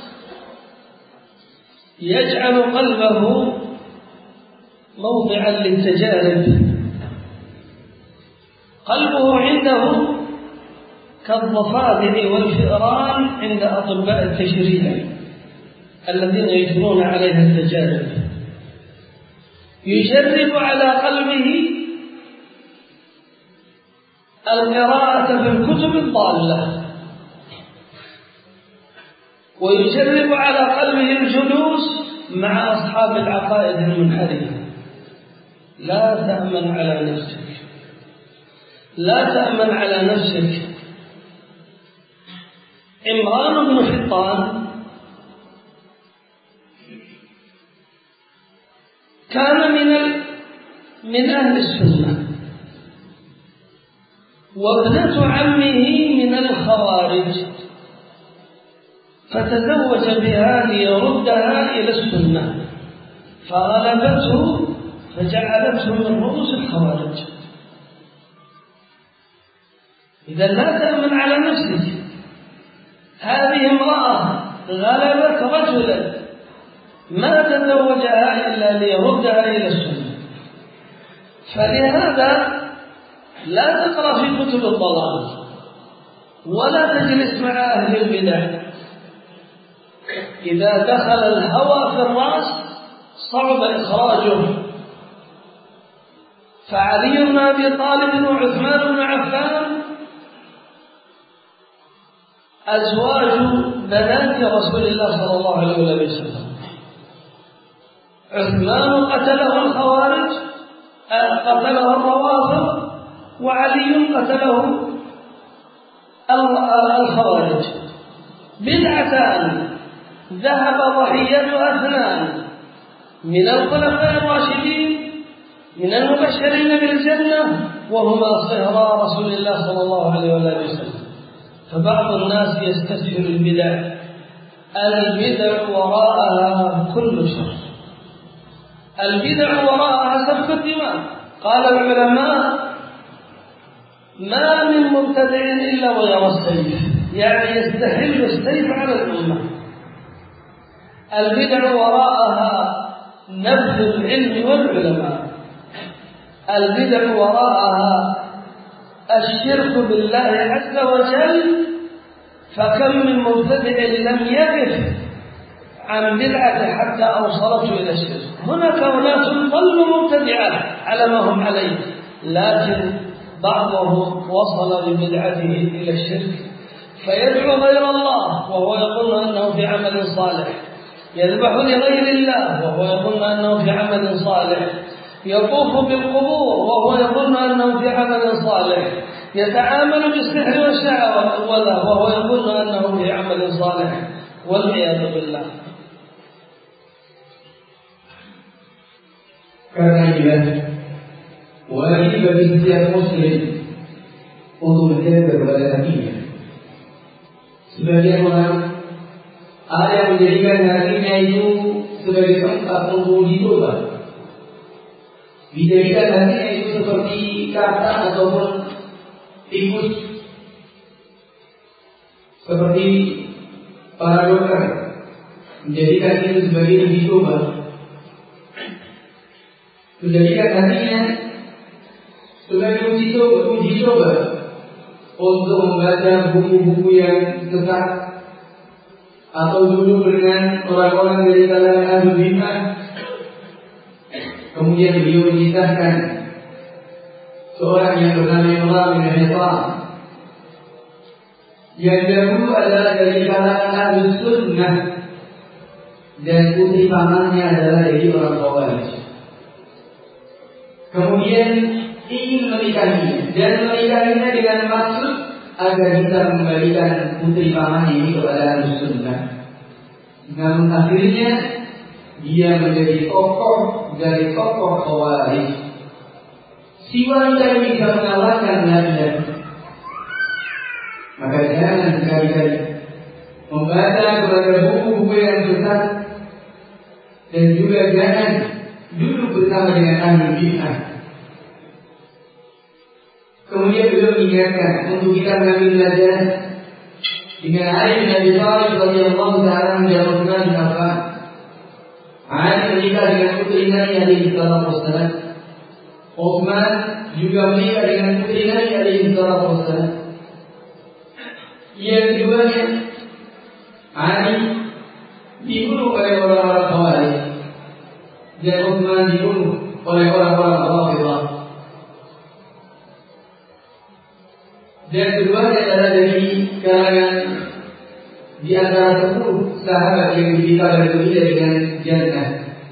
يجعل قلبه موضعا للتجارب. قلبه عنده كالضفادع والفئران عند أطباء التشريح الذين يجرون عليها التجارب. يجرب على قلبه القراءة في الكتب الضالة، ويجرب على قلبه الجلوس مع أصحاب العقائد المنحرفة. لا تأمن على نفسك، لا تأمن على نفسك. عمران بن حطان كان من من أهل السنة، وابنة عمه من الخوارج، فتزوج بها ليردها إلى السنة، فغلبته فجعلته من رؤوس الخوارج. إذا لا تأمن على نفسك. هذه امرأة غلبت رجلا ما تزوجها إلا ليردها إلى السنة. فلهذا لا تقرأ في كتب الضلال ولا تجلس مع أهل البدع. إذا دخل الهوى في الرأس صعب إخراجه. فعلي بن أبي طالب وعثمان بن عفان أزواج بنات رسول الله صلى الله عليه وسلم. عثمان قتله الخوارج، قتله الروافض، وعلي قتله الخوارج. بدعتان ذهب ضحيتها اثنان من الخلفاء الراشدين من المبشرين بالجنة، وهما صهرا رسول الله صلى الله عليه وسلم. فبعض الناس يستسهل البدع. البدع وراءها كل شر. البدع وراءها سفك الدماء. قال العلماء: ما من مبتدع إلا ويرى السيف، يعني يستحل السيف على الأمة. البدع وراءها نبذ العلم والعلماء. البدع وراءها الشرك بالله عز وجل، فكم من مبتدع لم يقف عن بدعة حتى أوصلته إلى الشرك. هناك أناس ضلوا مبتدعة على ما هم عليه، لكن بعضهم وصل ببدعته إلى الشرك فيدعو غير الله وهو يظن أنه في عمل صالح، يذبح لغير الله وهو يظن أنه في عمل صالح، يطوف بالقبور وهو يظن أنه في عمل صالح، يتعامل بالسحر والشعوذة وهو يظن أنه في عمل صالح، والعياذ بالله. Karena itulah wajib bagi setiap muslim untuk menjaga kepada hatinya. Sebagian orang ada yang menjadikan hatinya itu sebagai tempat untuk dicoba, dijadikan hatinya itu seperti kata ataupun tikus, seperti para dokter menjadikan itu sebagai uji coba, menjadikan hatinya sebagai uji coba, uji coba untuk membaca buku-buku yang sesat atau duduk dengan orang-orang dari kalangan ahlul bid'ah. Kemudian beliau mengisahkan seorang yang bernama Imran bin Hitham yang dahulu adalah dari kalangan ahlus sunnah dan putri pamannya adalah dari orang Khawarij. Kemudian ingin menikahinya dan menikahinya dengan maksud agar bisa mengembalikan putri paman ini kepada ahlus sunnah. Namun akhirnya dia menjadi tokoh dari tokoh Khawarij. Si wanita ini bisa mengalahkan Nabi. Maka jangan sekali-kali membaca kepada buku-buku yang sesat, dan juga jangan duduk bersama dengan ahlul bid'ah. Kemudian beliau mengingatkan untuk kita mengambil belajar dengan Ali bin Abi Thalib radhiyallahu ta'ala dan Utsman bin Affan. Ali menikah dengan putri Nabi alaihi salatu wassalam. Utsman juga menikah dengan putri Nabi alaihi salatu wassalam. Yang keduanya, Ali dibunuh oleh orang-orang Khawarij dan Utsman dibunuh oleh orang-orang Rafidhah. Dan keduanya adalah dari kalangan di antara sepuluh sahabat yang diberikan berbeda dengan jannah.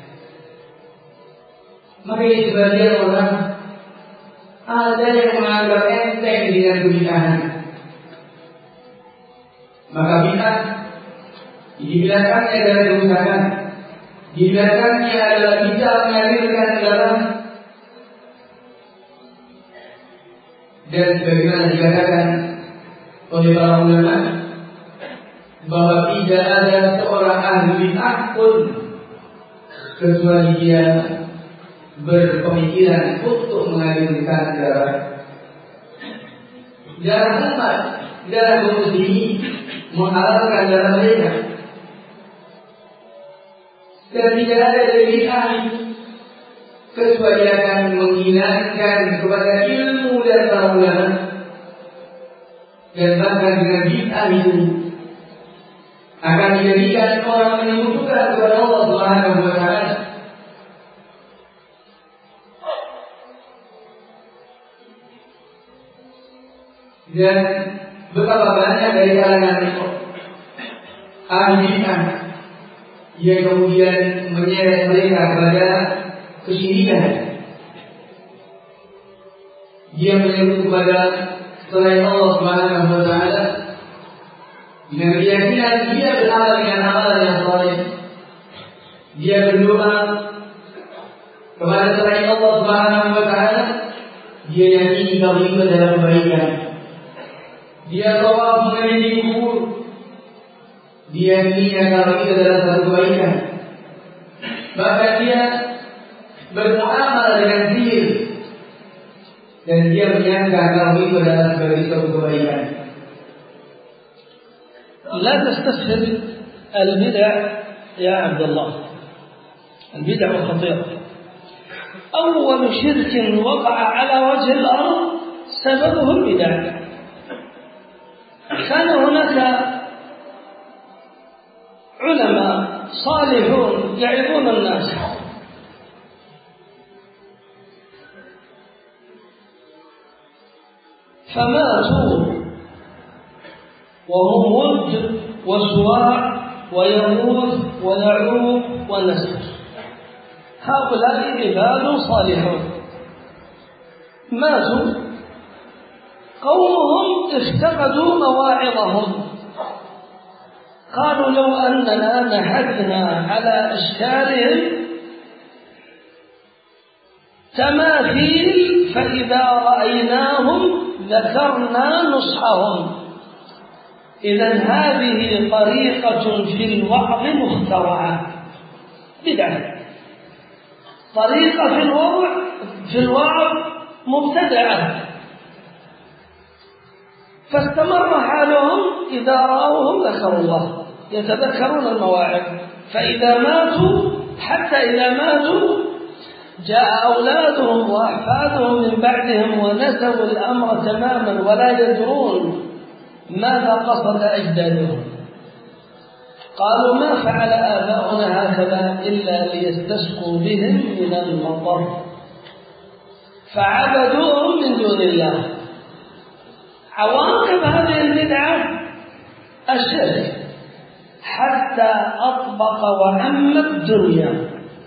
Maka ini sebagian orang ada yang menganggap enteng dengan kebid'ahan. Maka bid'ah dibilangkannya adalah kerusakan, dibilangkannya adalah bisa mengalirkan dalam. Dan sebagaimana dikatakan oleh para ulama bahwa tidak ada seorang ahli bid'ah pun kecuali dia berpemikiran untuk mengalirkan darah darah umat, darah kaum muslimin, menghalalkan darah mereka. Dan tidak ada dari bid'ah kecuali akan menghilangkan kepada ilmu dan para ulama, dan bahkan dengan bid'ah itu akan dijadikan orang menyebutkan kepada Allah Subhanahu wa taala. Dan betapa banyak dari kalangan ahli bid'ah yang kemudian menyeret mereka kepada kesyirikan. Dia menyebut kepada selain Allah Subhanahu wa taala dengan keyakinan dia beramal dengan amalan yang saleh. Dia berdoa kepada selain Allah Subhanahu wa taala, dia yakini kalau itu adalah kebaikan. Dia tawaf mengelilingi kubur, dia yakini kalau itu adalah satu kebaikan. Bahkan dia bermuamalah dengan sihir, dan dia menyangka kalau itu adalah sebagai suatu kebaikan. لا تستسهل البدع يا عبد الله. البدع خطيرة. أول شرك وقع على وجه الأرض سببه البدع. كان هناك علماء صالحون يعظون الناس، فماتوا وهم ود وسواع ويغوث ويعوق ونسر. هؤلاء عباد صالحون ماتوا، قومهم افتقدوا مواعظهم، قالوا لو أننا نحتنا على أشكالهم تماثيل فإذا رأيناهم ذكرنا نصحهم. إذن هذه طريقة في الوعظ مخترعة بدعة، طريقة في الوعظ في الوعظ مبتدعة. فاستمر حالهم إذا رأوهم ذكروا الله، يتذكرون المواعظ، فإذا ماتوا حتى إذا ماتوا جاء أولادهم وأحفادهم من بعدهم ونسوا الأمر تماما ولا يدرون ماذا قصد أجدادهم. قالوا ما فعل آباؤنا هكذا إلا ليستسقوا بهم من المطر، فعبدوهم من دون الله. عواقب هذه البدعة الشرك حتى أطبق وعم الدنيا،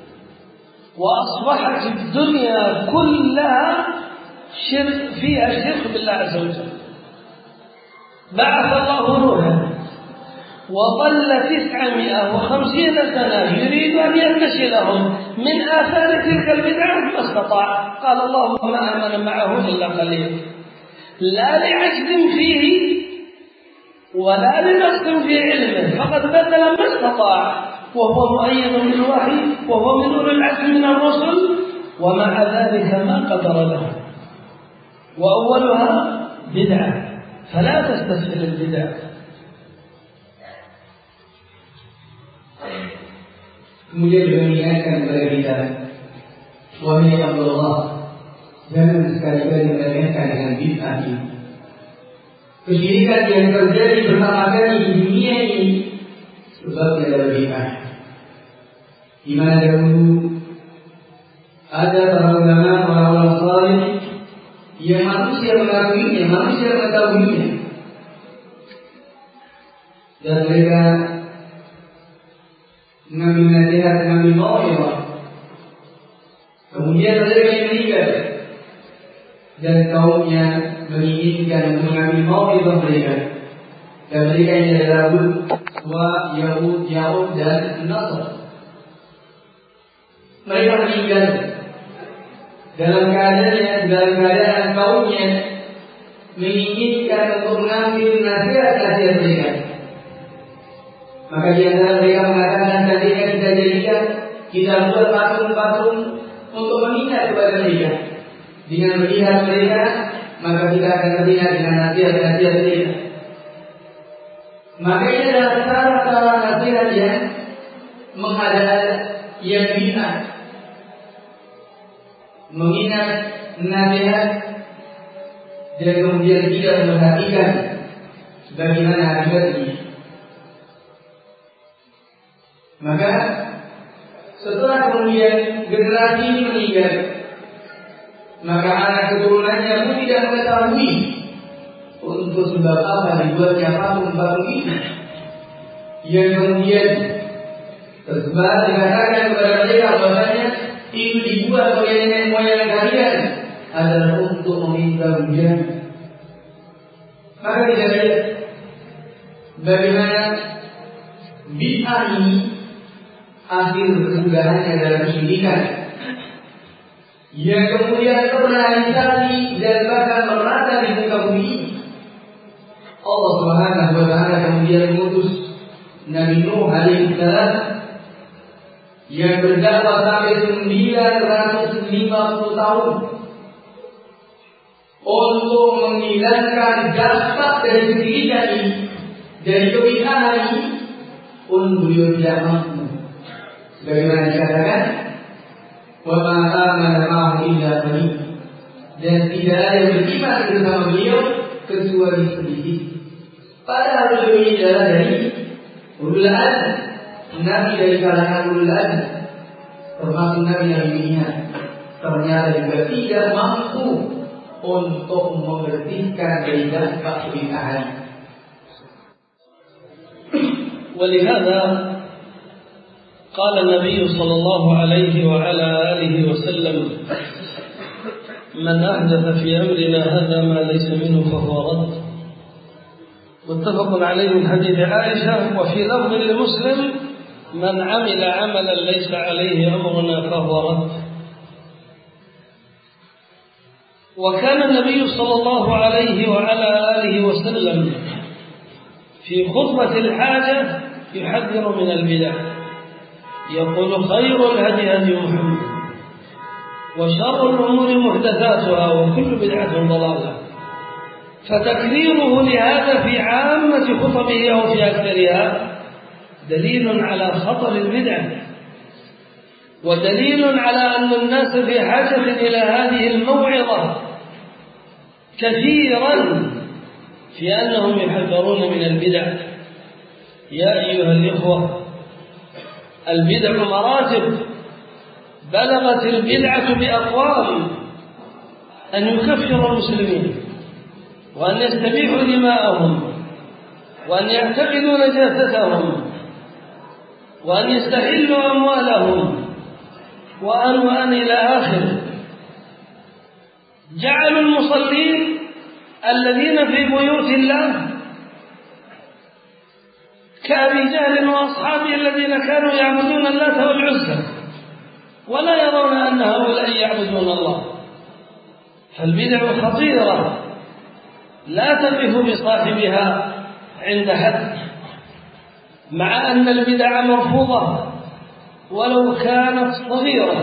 وأصبحت الدنيا كلها شرك، فيها شرك بالله عز وجل. بعث الله نوحا وظل تسعمائة وخمسين سنة يريد أن ينتشلهم من آثار تلك البدعة ما استطاع. قال الله ما آمن معه إلا قليل، لا لعجز فيه ولا لنقص في علمه، فقد بذل ما استطاع، وهو مؤيد بالوحي وهو من أولي العزم من الرسل، ومع ذلك ما قدر له. وأولها بدعة، فلا تستسهل البدع. Kemudian beliau mengingatkan kepada kita, wahai Abdullah, jangan sekali-kali meremehkan dengan bid'ah ini. Kesyirikan yang terjadi pertama kali di dunia ini sebabnya adalah bid'ah. Di mana dahulu ada para ulama, orang-orang saleh yang manusia mengakuinya, manusia mengetahuinya, dan mereka mengambil nasihat, mengambil mau'izah. Kemudian mereka yang meninggal dan kaumnya menginginkan mengambil mau'izah mereka, dan mereka ini adalah Hud, Wa, Yahud, Yahud dan Nasr. Mereka meninggal dalam keadaan dalam keadaan kaumnya menginginkan untuk mengambil nasihat-nasihat mereka. Maka di antara mereka mengatakan, ketika kita jadikan, kita buat patung-patung untuk mengingat kepada mereka. Dengan melihat mereka, maka kita akan teringat dengan nasihat-nasihat mereka. Maka ini adalah cara-cara nasihat yang menghadap yang bid'ah. Mengingat nasihat dan kemudian tidak memperhatikan bagaimana akibatnya. Maka setelah kemudian generasi ini meninggal, maka anak keturunannya pun tidak mengetahui untuk sebab apa dibuatnya patung-patung ini, yang kemudian tersebar dikatakan kepada mereka bahwasanya itu dibuat oleh nenek moyang kalian adalah untuk meminta hujan. Maka kita lihat bagaimana bid'ah ini akhir kesudahannya adalah kesyirikan yang kemudian terrealisasi dan bahkan merata di muka bumi. Allah Subhanahu wa taala kemudian mengutus Nabi Nuh alaihi salam yang berdakwah sampai sembilan ratus lima puluh tahun untuk menghilangkan dasar dari kesyirikan ini, dari kebid'ahan ini, pun beliau tidak mampu. Bagaimana dikatakan, wa ma amana ma'ahu illa qalil, dan tidak ada yang beriman bersama beliau kecuali sedikit. Padahal beliau ini adalah dari ulul azm, nabi dari kalangan ulul azmi, termasuk nabi yang lainnya, ternyata juga tidak mampu untuk menghentikan dari dampak bid'ah. ولهذا قال النبي صلى الله عليه وعلى آله وسلم: من أحدث في أمرنا هذا ما ليس منه فهو رد. متفق عليه من حديث عائشة. وفي لفظ لمسلم: من عمل عملا ليس عليه أمرنا فهو رد. وكان النبي صلى الله عليه وعلى آله وسلم في خطبة الحاجة يحذر من البدع، يقول: خير الهدي هدي محمد، وشر الأمور محدثاتها، وكل بدعة ضلالة. فتكريره لهذا في عامة خطبه أو في أكثرها دليل على خطر البدع، ودليل على أن الناس في حاجة إلى هذه الموعظة كثيرا في أنهم يحذرون من البدع. يا أيها الإخوة، البدع مراتب، بلغت البدعة بأقوام أن يكفر المسلمين، وأن يستبيحوا دماءهم، وأن يعتقدوا نجاستهم، وأن يستحلوا أموالهم، وأن وأن إلى آخر. جعلوا المصلين الذين في بيوت الله كأبي جهل وأصحابه الذين كانوا يعبدون اللات والعزى ولا يرون أن هؤلاء يعبدون الله. فالبدع خطيرة لا تقف بصاحبها عند حد، مع أن البدع مرفوضة ولو كانت صغيرة.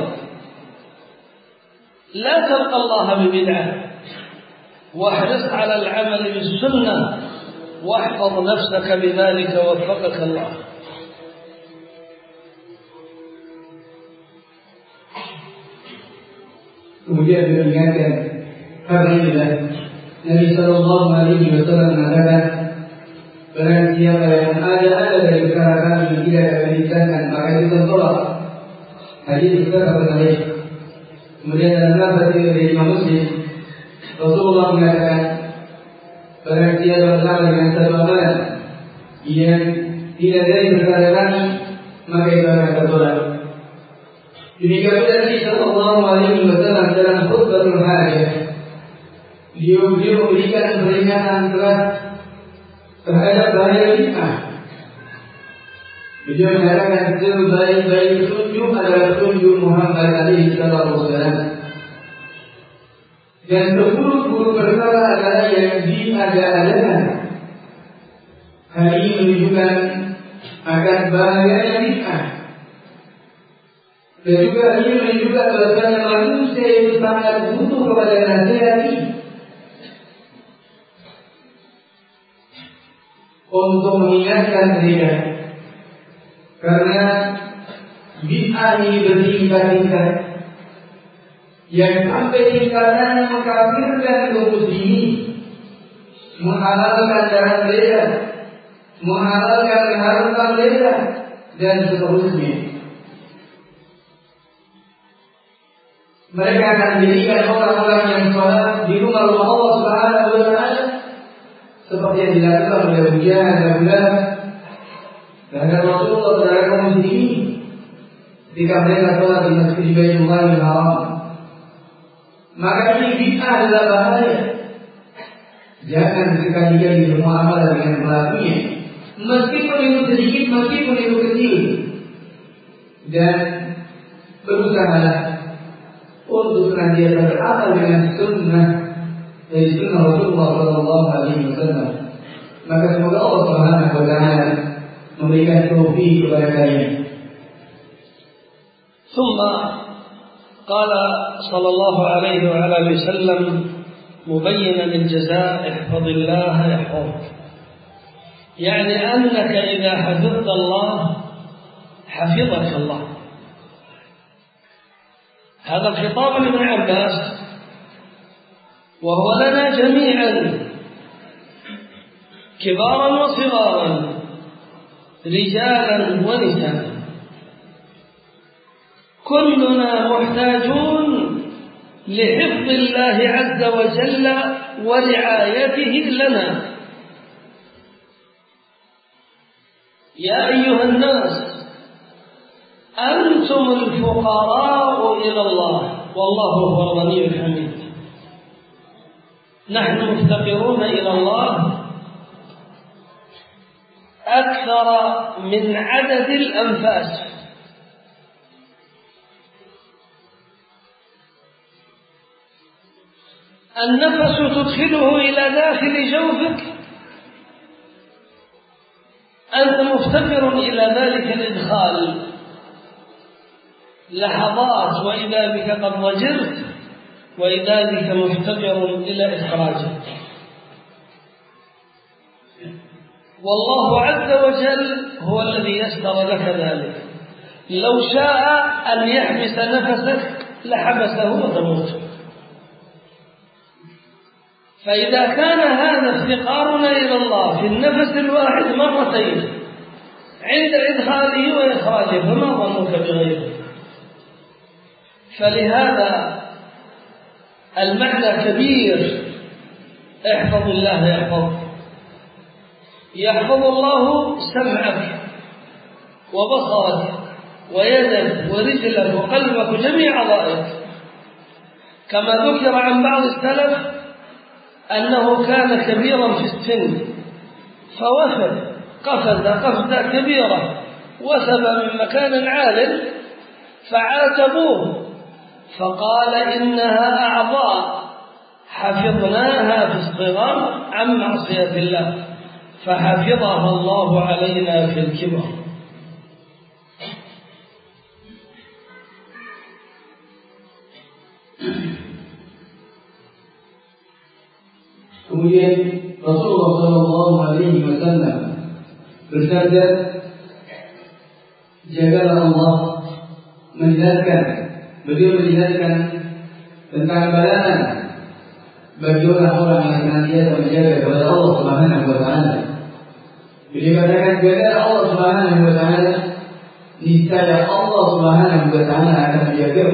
لا تلقى الله ببدعة، واحرص على العمل بالسنة، واحفظ نفسك بذلك وفقك الله. Kemudian diingatkan karena inilah Nabi Sallallahu Alaihi Wasallam mengatakan, barang siapa yang ada ada dari perkara kami yang tidak diperintahkan maka itu tolak. Hadis itu terkait. Kemudian dalam lafaz dari Imam Muslim, Rasulullah mengatakan, barang siapa bersama dengan satu amalan yang tidak dari perkara kami maka itu akan tertolak. Demikian pula Nabi Sallallahu Alaihi Wasallam dalam khutbatul hajah, beliau beliau memberikan peringatan keras terhadap bahaya bid'ah. Beliau mengatakan sebaik-baik petunjuk adalah petunjuk Muhammad alaihi wasallam, dan seburuk-buruk perkara adalah yang diada-adakan. Hal ini menunjukkan akan bahayanya bid'ah. Dan juga ini menunjukkan bahwasanya manusia itu sangat butuh kepada nasihat ini untuk mengingatkan mereka, karena bid'ah ini bertingkat-tingkat yang sampai tingkatannya mengkafirkan kaum muslimin, menghalalkan darah mereka, menghalalkan harta mereka, dan seterusnya. Mereka akan menjadikan orang-orang yang sholat di rumah rumah Allah Subhanahu wa Ta'ala seperti yang dilakukan oleh Abu Jahal dan Abu Lahab terhadap Rasulullah terhadap kaum muslimin ketika mereka sholat di masjid Baitullahil Haram. Maka ini bid'ah adalah bahaya. Jangan sekali-kali bermuamalah dengan pelakunya, meskipun itu sedikit, meskipun itu kecil, dan berusahalah untuk senantiasa beramal dengan sunnah dari sunnah Rasulullah Sallallahu Alaihi Wasallam. Maka semoga Allah Subhanahu Wa Taala memberikan taufik kepada kalian. ثم قال صلى الله عليه وعلى آله وسلم مبينا الجزاء: احفظ الله يحفظك. يعني أنك إذا حفظت الله حفظك الله. هذا الخطاب لابن عباس وهو لنا جميعا كبارا وصغارا، رجالا ونساء كلنا محتاجون لحفظ الله عز وجل ورعايته لنا. يا أيها الناس أنتم الفقراء إلى الله والله هو الغني الحميد. نحن مفتقرون إلى الله أكثر من عدد الأنفاس. النفس تدخله إلى داخل جوفك أنت مفتقر إلى ذلك الإدخال لحظات وإذا بك قد ضجرت وإذا بك مفتقر إلى إخراجه. والله عز وجل هو الذي يسر لك ذلك. لو شاء أن يحبس نفسك لحبسه وتموت. فإذا كان هذا افتقارنا إلى الله في النفس الواحد مرتين عند إدخاله وإخراجه فما ظنك بغيره؟ فلهذا المعنى كبير. احفظ الله يحفظك. يحفظ الله سمعك وبصرك ويدك ورجلك وقلبك وجميع أعضائك. كما ذكر عن بعض السلف أنه كان كبيرا في السن فوثب قفز قفزة كبيرة وثب من مكان عال فعاتبوه فقال إنها أعضاء حفظناها في الصغر عن معصية الله فحفظها الله علينا في الكبر. Kemudian Rasulullah Shallallahu Alaihi Wasallam bersabda, jagalah Allah, menjelaskan, beliau menjelaskan tentang balasan bagi orang-orang yang senantiasa menjaga kepada Allah Subhanahu Wa Taala. Beliau katakan, jagalah Allah Subhanahu Wa Taala, niscaya Allah Subhanahu Wa Taala akan menjaga.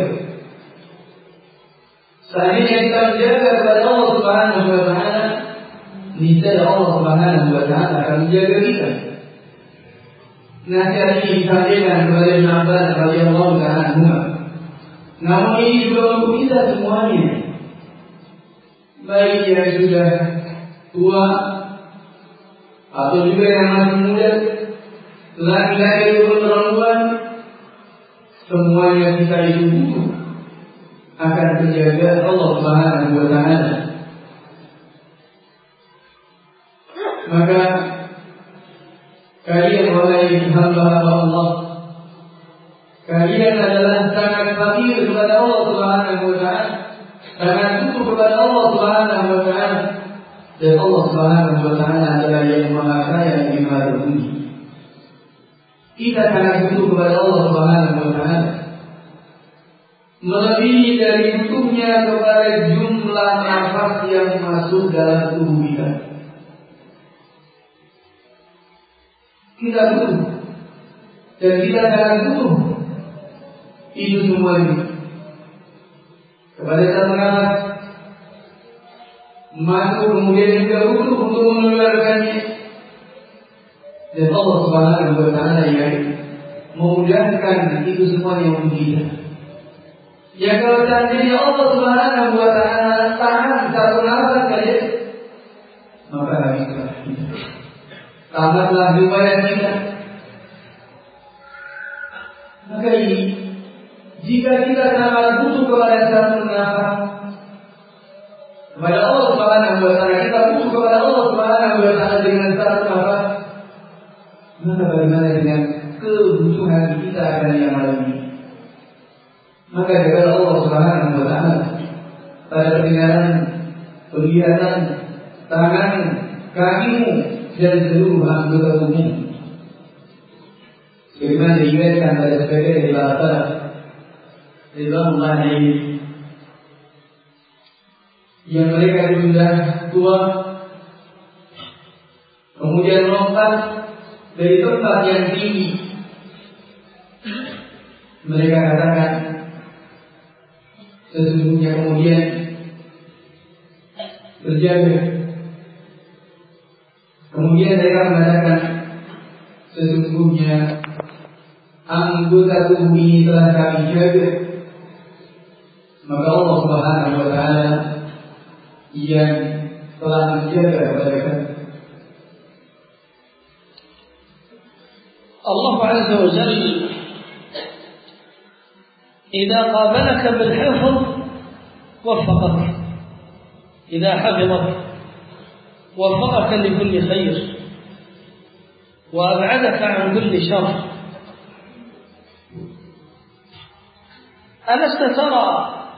Seandainya kita menjaga kepada Allah Subhanahu Wa Taala, niscaya Allah Subhanahu Wa Taala akan menjaga kita. Nasihat ini disampaikan kepada Ibn Abbas radhiyallahu ta'ala anhu. Namun ini juga untuk kita semuanya, baik yang sudah tua atau juga yang masih muda, laki-laki ataupun perempuan, semuanya kita itu butuh akan menjaga Allah Subhanahu Wa Taala. Maka kalian wahai hamba-hamba Allah, kalian adalah sangat fakir kepada Allah Subhanahu Wa Taala, sangat butuh kepada Allah Subhanahu Wa Taala, dan Allah Subhanahu Wa Taala adalah yang Maha Kaya yang Maha Tinggi. Kita sangat butuh kepada Allah Subhanahu Wa Taala, melebihi dari butuhnya kepada jumlah nafas yang masuk dalam tubuh kita. Kita butuh, dan kita sangat butuh itu semuanya. Kepada satu nafas masuk, kemudian juga butuh untuk mengeluarkannya. Dan Allah Subhanahu Wa Taala yang memudahkan itu semuanya untuk kita. Ya kalau seandainya Allah Subhanahu Wa Taala tahan satu nafas saja, maka habislah kita. Tamatlah upaya kita. Maka ini, jika kita sangat butuh kepada satu nafas kepada Allah Subhanahu Wa Taala, kita butuh kepada Allah Subhanahu Wa Taala dengan satu nafas, maka bagaimana dengan kebutuhan kita akan yang lain? Maka jagalah Allah Subhanahu Wa Taala pada pendengaran, penglihatan, tangan, kakimu dan seluruh anggota tubuhmu. Sebagaimana diriwayatkan pada sebagian dari para salaf, ridwanullah alaihim, yang mereka sudah tua, kemudian lompat dari tempat yang tinggi. Mereka katakan, sesungguhnya kemudian berjaga. Kemudian mereka mengatakan, sesungguhnya anggota tubuh ini telah kami jaga. Maka Allah Subhanahu wa Ta'ala yang telah menjaga kepada kami. Allah Azza wa Jalla إذا قابلك بالحفظ وفقك، إذا حفظك وفقك لكل خير وأبعدك عن كل شر. ألست ترى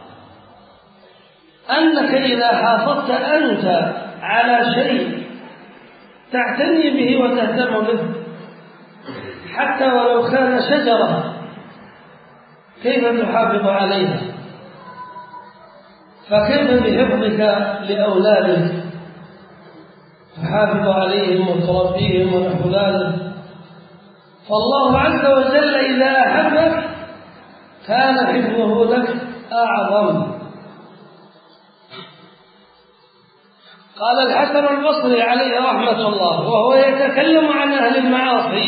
أنك إذا حافظت أنت على شيء تعتني به وتهتم به حتى ولو كان شجرة، كيف تحافظ عليها؟ فكيف بحفظك لأولادك، تحافظ عليهم وتربيهم ونحو ذلك. فالله عز وجل إذا أحبك كان حفظه لك أعظم. قال الحسن البصري عليه رحمة الله وهو يتكلم عن أهل المعاصي: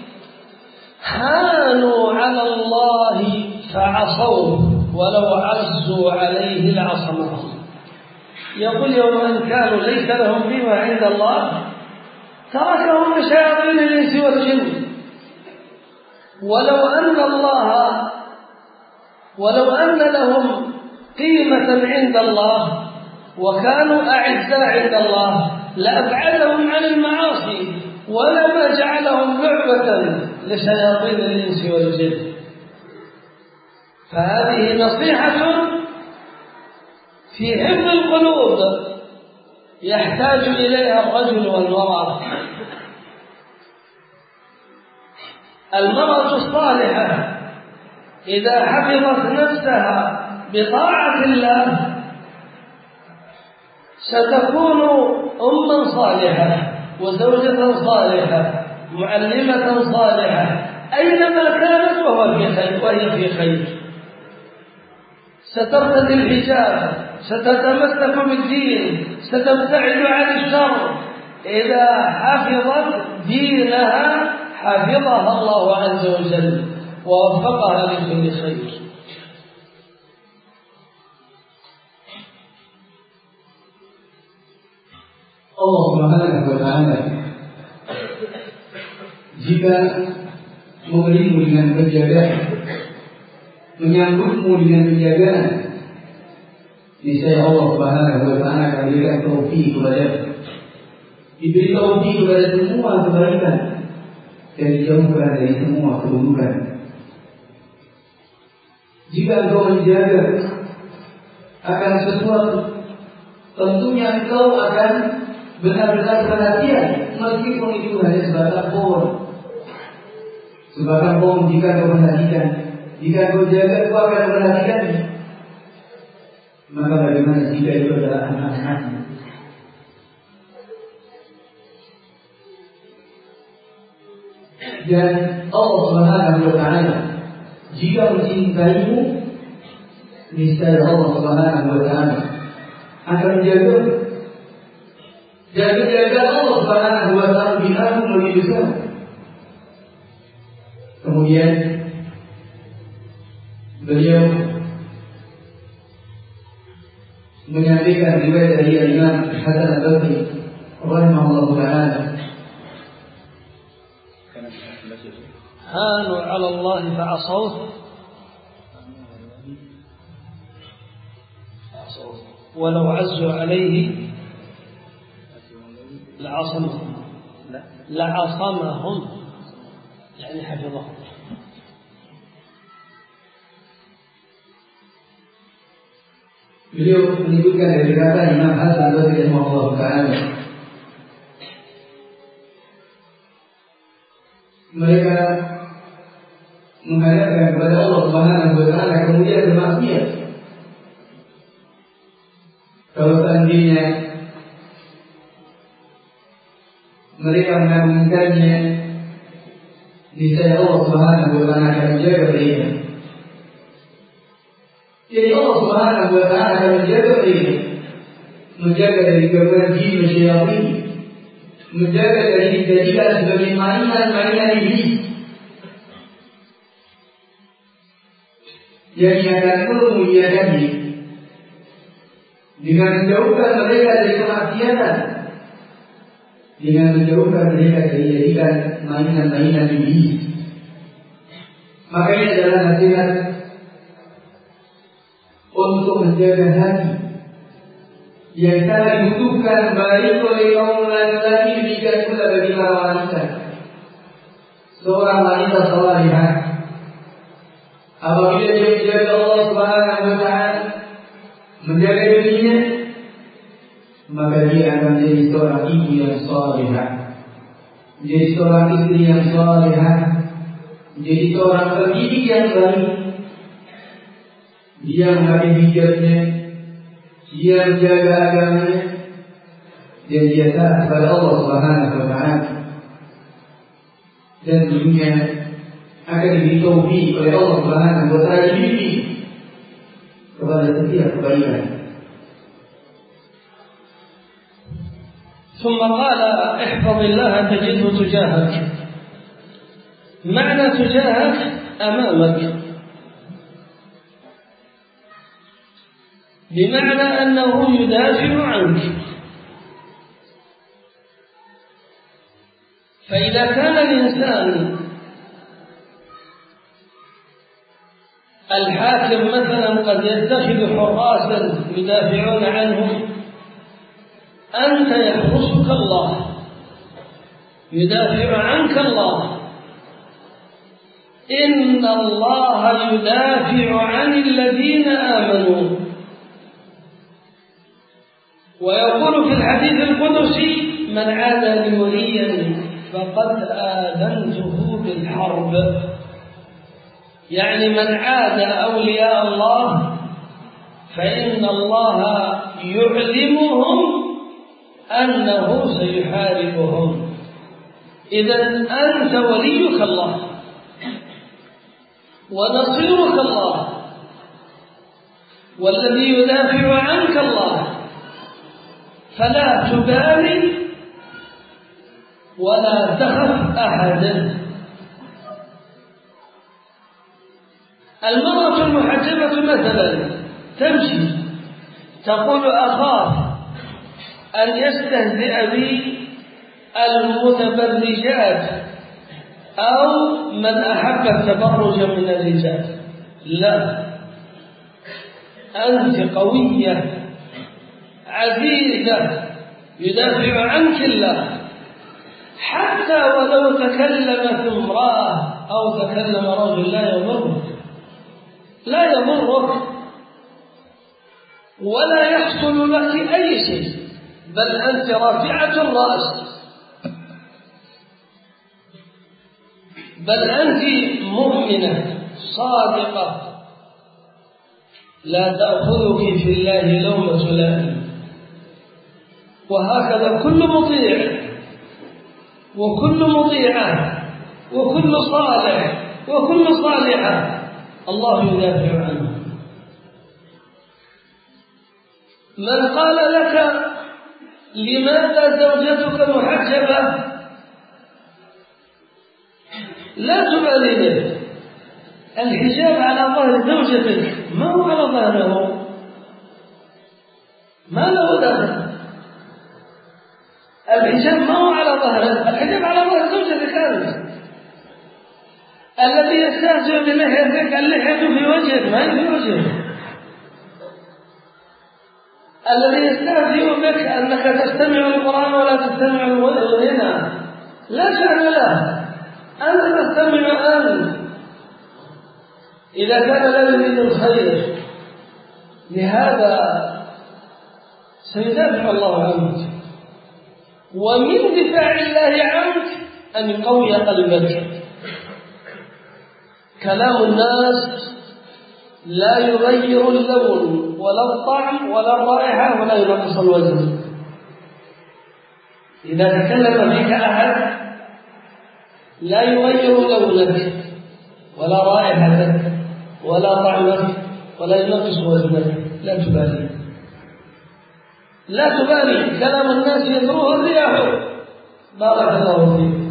هانوا على الله فعصوه ولو عزوا عليه لعصمهم. يقول يوم أن كانوا ليس لهم فيما عند الله تركهم شياطين الإنس والجن، ولو أن الله ولو أن لهم قيمة عند الله وكانوا أعزاء عند الله لأبعدهم عن المعاصي ولما جعلهم لعبة لشياطين الإنس والجن. فهذه نصيحة في حفظ القلوب يحتاج إليها الرجل والمرأة. المرأة الصالحة إذا حفظت نفسها بطاعة الله ستكون أما صالحة وزوجة صالحة معلمة صالحة أينما كانت وهو في خير وهي في خير. سترتدي الحجاب، ستتمسك بالدين، ستبتعد عن الشر. إذا حفظت دينها حفظها الله عز وجل ووفقها لكل خير. Allah Subhanahu wa Ta'ala jika memberimu dengan penjagaan, menyambutmu dengan penjagaan, niscaya Allah Subhanahu wa Ta'ala akan berikan taufik kepadamu, diberi taufik kepada semua kebaikan dan dijauhkan dari semua keburukan. Jika engkau menjaga akan sesuatu, tentunya engkau akan benar-benar perhatian, meskipun itu hanya sebatang pohon. Sebatang pohon jika kau perhatikan, jika kau jaga, kau akan perhatikan. Maka bagaimana jika itu adalah anak-anakmu? Dan Allah Subhanahu wa Ta'ala jika mencintaimu, niscaya Allah Subhanahu wa Ta'ala akan menjagamu. Dan menjaga Allah Subhanahu wa Ta'ala binakum lebih besar. Kemudian beliau menyampaikan riwayat dari Imam Hasan al-Basri rahimahullah ta'ala, هانوا على الله فعصوه ولو عزوا عليه لعصمهم لعصمهم يعني حفظهم. Beliau menyebutkan dari kata Imam Hasan al-Basri rahimahullah ta'ala, mereka menghadapkan kepada Allah Subhanahu wa Ta'ala kemudian bermaksiat. Kalau seandainya mereka mengagungkannya niscaya Allah Subhanahu wa Ta'ala akan menjaga mereka. Jadi Allah Subhanahu wa Ta'ala akan menjaga mereka, menjaga dari gangguan jin dan syaitan, menjaga dari dijadikan sebagai mainan-mainan iblis yang akan memuliakan diri dengan menjauhkan mereka dari kemaksiatan, dengan menjauhkan mereka dari dijadikan mainan-mainan iblis. Maka ini adalah nasihat untuk menjaga hati yang sangat dibutuhkan baik oleh kaum laki-laki demikian pula bagi para wanita. Seorang wanita salihah apabila dia menjaga Allah Subhanahu wa Ta'ala, menjaga dirinya, maka dia akan menjadi seorang ibu yang salihah, menjadi seorang istri yang salihah, menjadi seorang pendidik yang baik. Dia memakai hijabnya, dia menjaga agamanya, dan dia taat kepada Allah Subhanahu wa Ta'ala. Dan dunia akan diberi taufik oleh Allah Subhanahu wa Ta'ala ini kepada setiap kebaikan. ثم قال احفظ الله تجده تجاهك. معنى تجاهك أمامك، بمعنى أنه يدافع عنك. فإذا كان الإنسان الحاكم مثلا قد يتخذ حراسا يدافعون عنه، أنت يحرسك الله، يدافع عنك الله. إن الله يدافع عن الذين آمنوا، ويقول في الحديث القدسي من عادى لي وليا فقد آذنته بالحرب. يعني من عاد أولياء الله فإن الله يعلمهم أنه سيحاربهم. إذن أنت وليك الله ونصيرك الله، والذي يدافع عنك الله، فلا تبالي ولا تخف أحدا. المرأة المحجبة مثلا تمشي تقول أخاف أن يستهزئ بي المتبرجات أو من أحب التبرج من الرجال. لا، أنت قوية عزيزة يدافع عنك الله، حتى ولو تكلمت امرأة أو تكلم رجل لا يضرك، لا يضرك ولا يحصل لك أي شيء، بل أنت رافعة الرأس، بل أنت مؤمنة صادقة لا تأخذك في الله لومة لائم. وهكذا كل مطيع وكل مطيعة وكل صالح وكل صالحة الله يدافع عنه. من قال لك لماذا زوجتك محجبة لا تبالي به. الحجاب على ظهر زوجتك ما هو على ظهره، ما له دخل. الحجاب ما هو على ظهره، الحجاب على ظهر زوجتك أنت. الذي يستهزئ بلحيتك اللحية في وجهك ما هي في وجهك. الذي يستهزئ بك أنك تستمع القرآن ولا تستمع الغنى لا شأن له، أنت تستمع أنت إذا كان لا يريد الخير. لهذا سيدافع الله عنك، ومن دفاع الله عنك أن يقوي قلبك. كلام الناس لا يغير اللون ولا الطعم ولا الرائحة ولا ينقص الوزن. إذا تكلم فيك أحد لا يغير لونك ولا رائحتك ولا طعمك ولا ينقص وزنك، لا تبالي لا تبالي، كلام الناس يدروه الرياح. بارك الله فيك.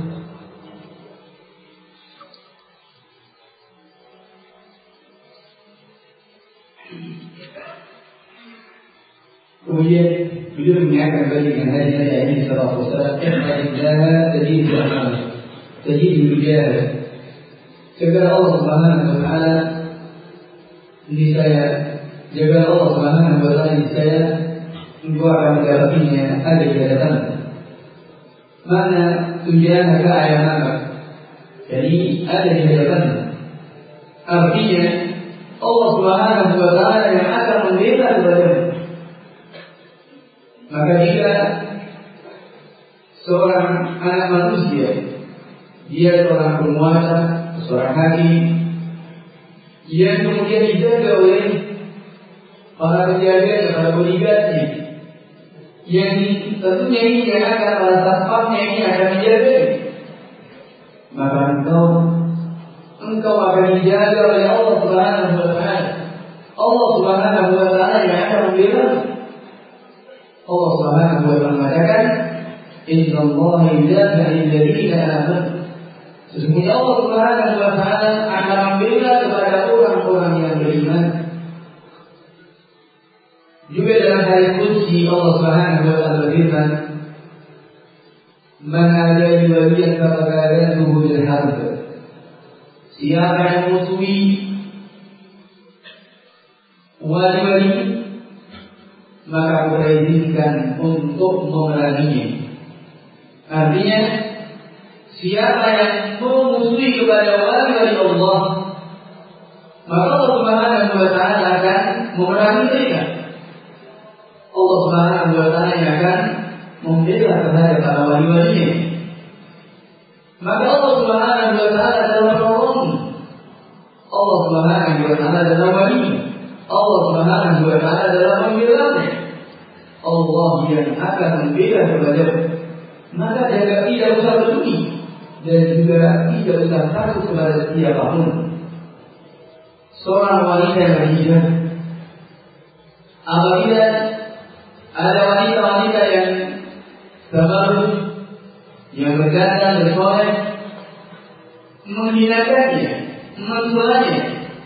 Kemudian beliau mengingatkan kembali dengan hadis Nabi sallallahu alaihi wasallam, "Ihfazillah tajidhu amamaka, tajidhu tujahak." Jaga Allah Subhanahu wa taala di saya, jaga Allah Subhanahu wa taala di saya, engkau akan mendapatinya ada di hadapan. Mana tujahaka amamaka, jadi ada di hadapan. Artinya Allah Subhanahu wa taala yang akan membela kepadamu. Maka jika seorang anak manusia, dia seorang penguasa, seorang hakim, yang kemudian dijaga oleh para penjaga, para bodyguardnya, yang tentunya ini yang akan para satpamnya ini akan menjaga, maka engkau engkau akan dijaga oleh Allah Subhanahu wa taala. Allah Subhanahu wa taala yang akan membela. Allah Subhanahu wa taala mengatakan, "Inna Allaha yudafi'u 'anil ladzina amanu." Sesungguhnya Allah Subhanahu wa taala akan membela kepada orang-orang yang beriman. Juga dalam hadis qudsi Allah Subhanahu wa taala berfirman, "Man adali waliyan faqad adatuhu bil harb." Siapa yang memusuhi wali-wali, maka aku izinkan untuk memeranginya. Artinya, siapa yang memusuhi kepada wali-wali Allah, maka Allah Subhanahu wa taala akan memerangi mereka. Allah Subhanahu wa taala yang akan membela terhadap para wali-walinya. Maka Allah Subhanahu wa taala adalah penolong. Allah Subhanahu wa taala adalah wali. Allah Subhanahu wa taala adalah pembela. Allah yang akan membela kepada. Maka jaga, tidak usah peduli dan juga tidak usah takut kepada siapapun. Seorang wanita yang berhijrah, apabila ada wanita-wanita yang tabarruj, yang berdandan bersoleh, menghinakannya, mencelanya,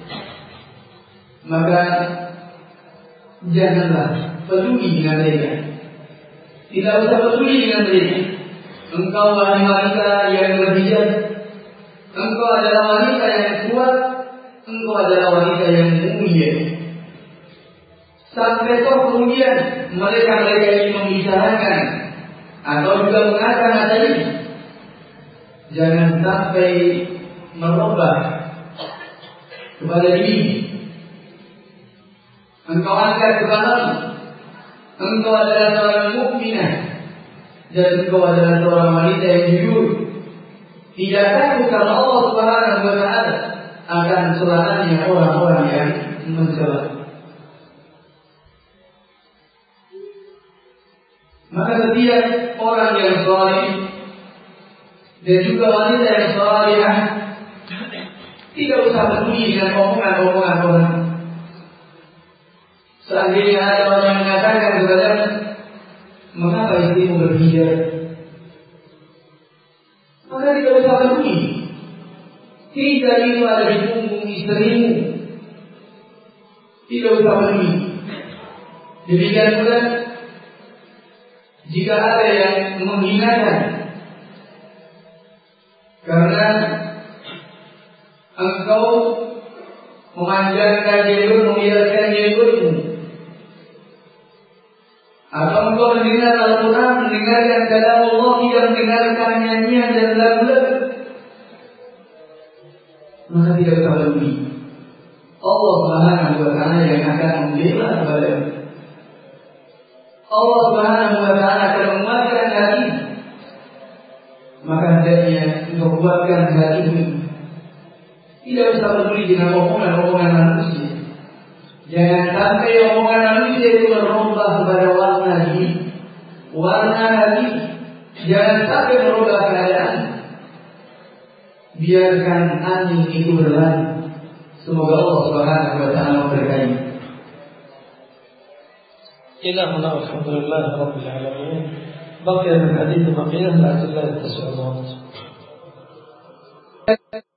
maka janganlah peduli dengan mereka. Tidak usah peduli dengan mereka. Engkau wahai wanita yang berhijab, engkau adalah wanita yang kuat, engkau adalah wanita yang mulia. Sampai toh kemudian mereka-mereka ini membicarakan atau juga mengatakan ini, jangan sampai merubah kepada diri. Engkau angkat kepalamu, engkau adalah seorang mukminah dan engkau adalah seorang wanita yang jujur. Tidak takut kalau Allah Subhanahu wa taala akan celananya orang-orang yang mencela. Maka setiap orang yang saleh dan juga wanita yang salehah tidak usah peduli dengan omongan-omongan orang. Seandainya ada orang yang mengatakan kepada, mengapa istrimu berhijab? Maka tidak usah peduli. Tidak itu ada di punggung istrimu. Tidak usah peduli. Demikian pula jika ada yang menghinakan karena engkau memanjangkan jenggot, membiarkan jenggotmu, atau engkau mendengar Al-Quran, mendengarkan kalam Allah, tidak mendengarkan nyanyian dan lagu-lagu, maka tidak usah peduli. Allah Subhanahu wa taala yang akan membela kepadamu. Allah Subhanahu wa taala akan menguatkan hati. Maka hendaknya engkau kuatkan hatimu. Tidak usah peduli dengan omongan-omongan manusia. Jangan sampai omongan manusia itu merubah kepada warna hati, warna hati. Jangan sampai merubah keadaan. biarkan angin itu berlalu. Semoga Allah Subhanahu wa taala memberkahi. Ilahuna alhamdulillah rabbil alamin. Baqiya min hadits baqiyah la ilaha illa Allah.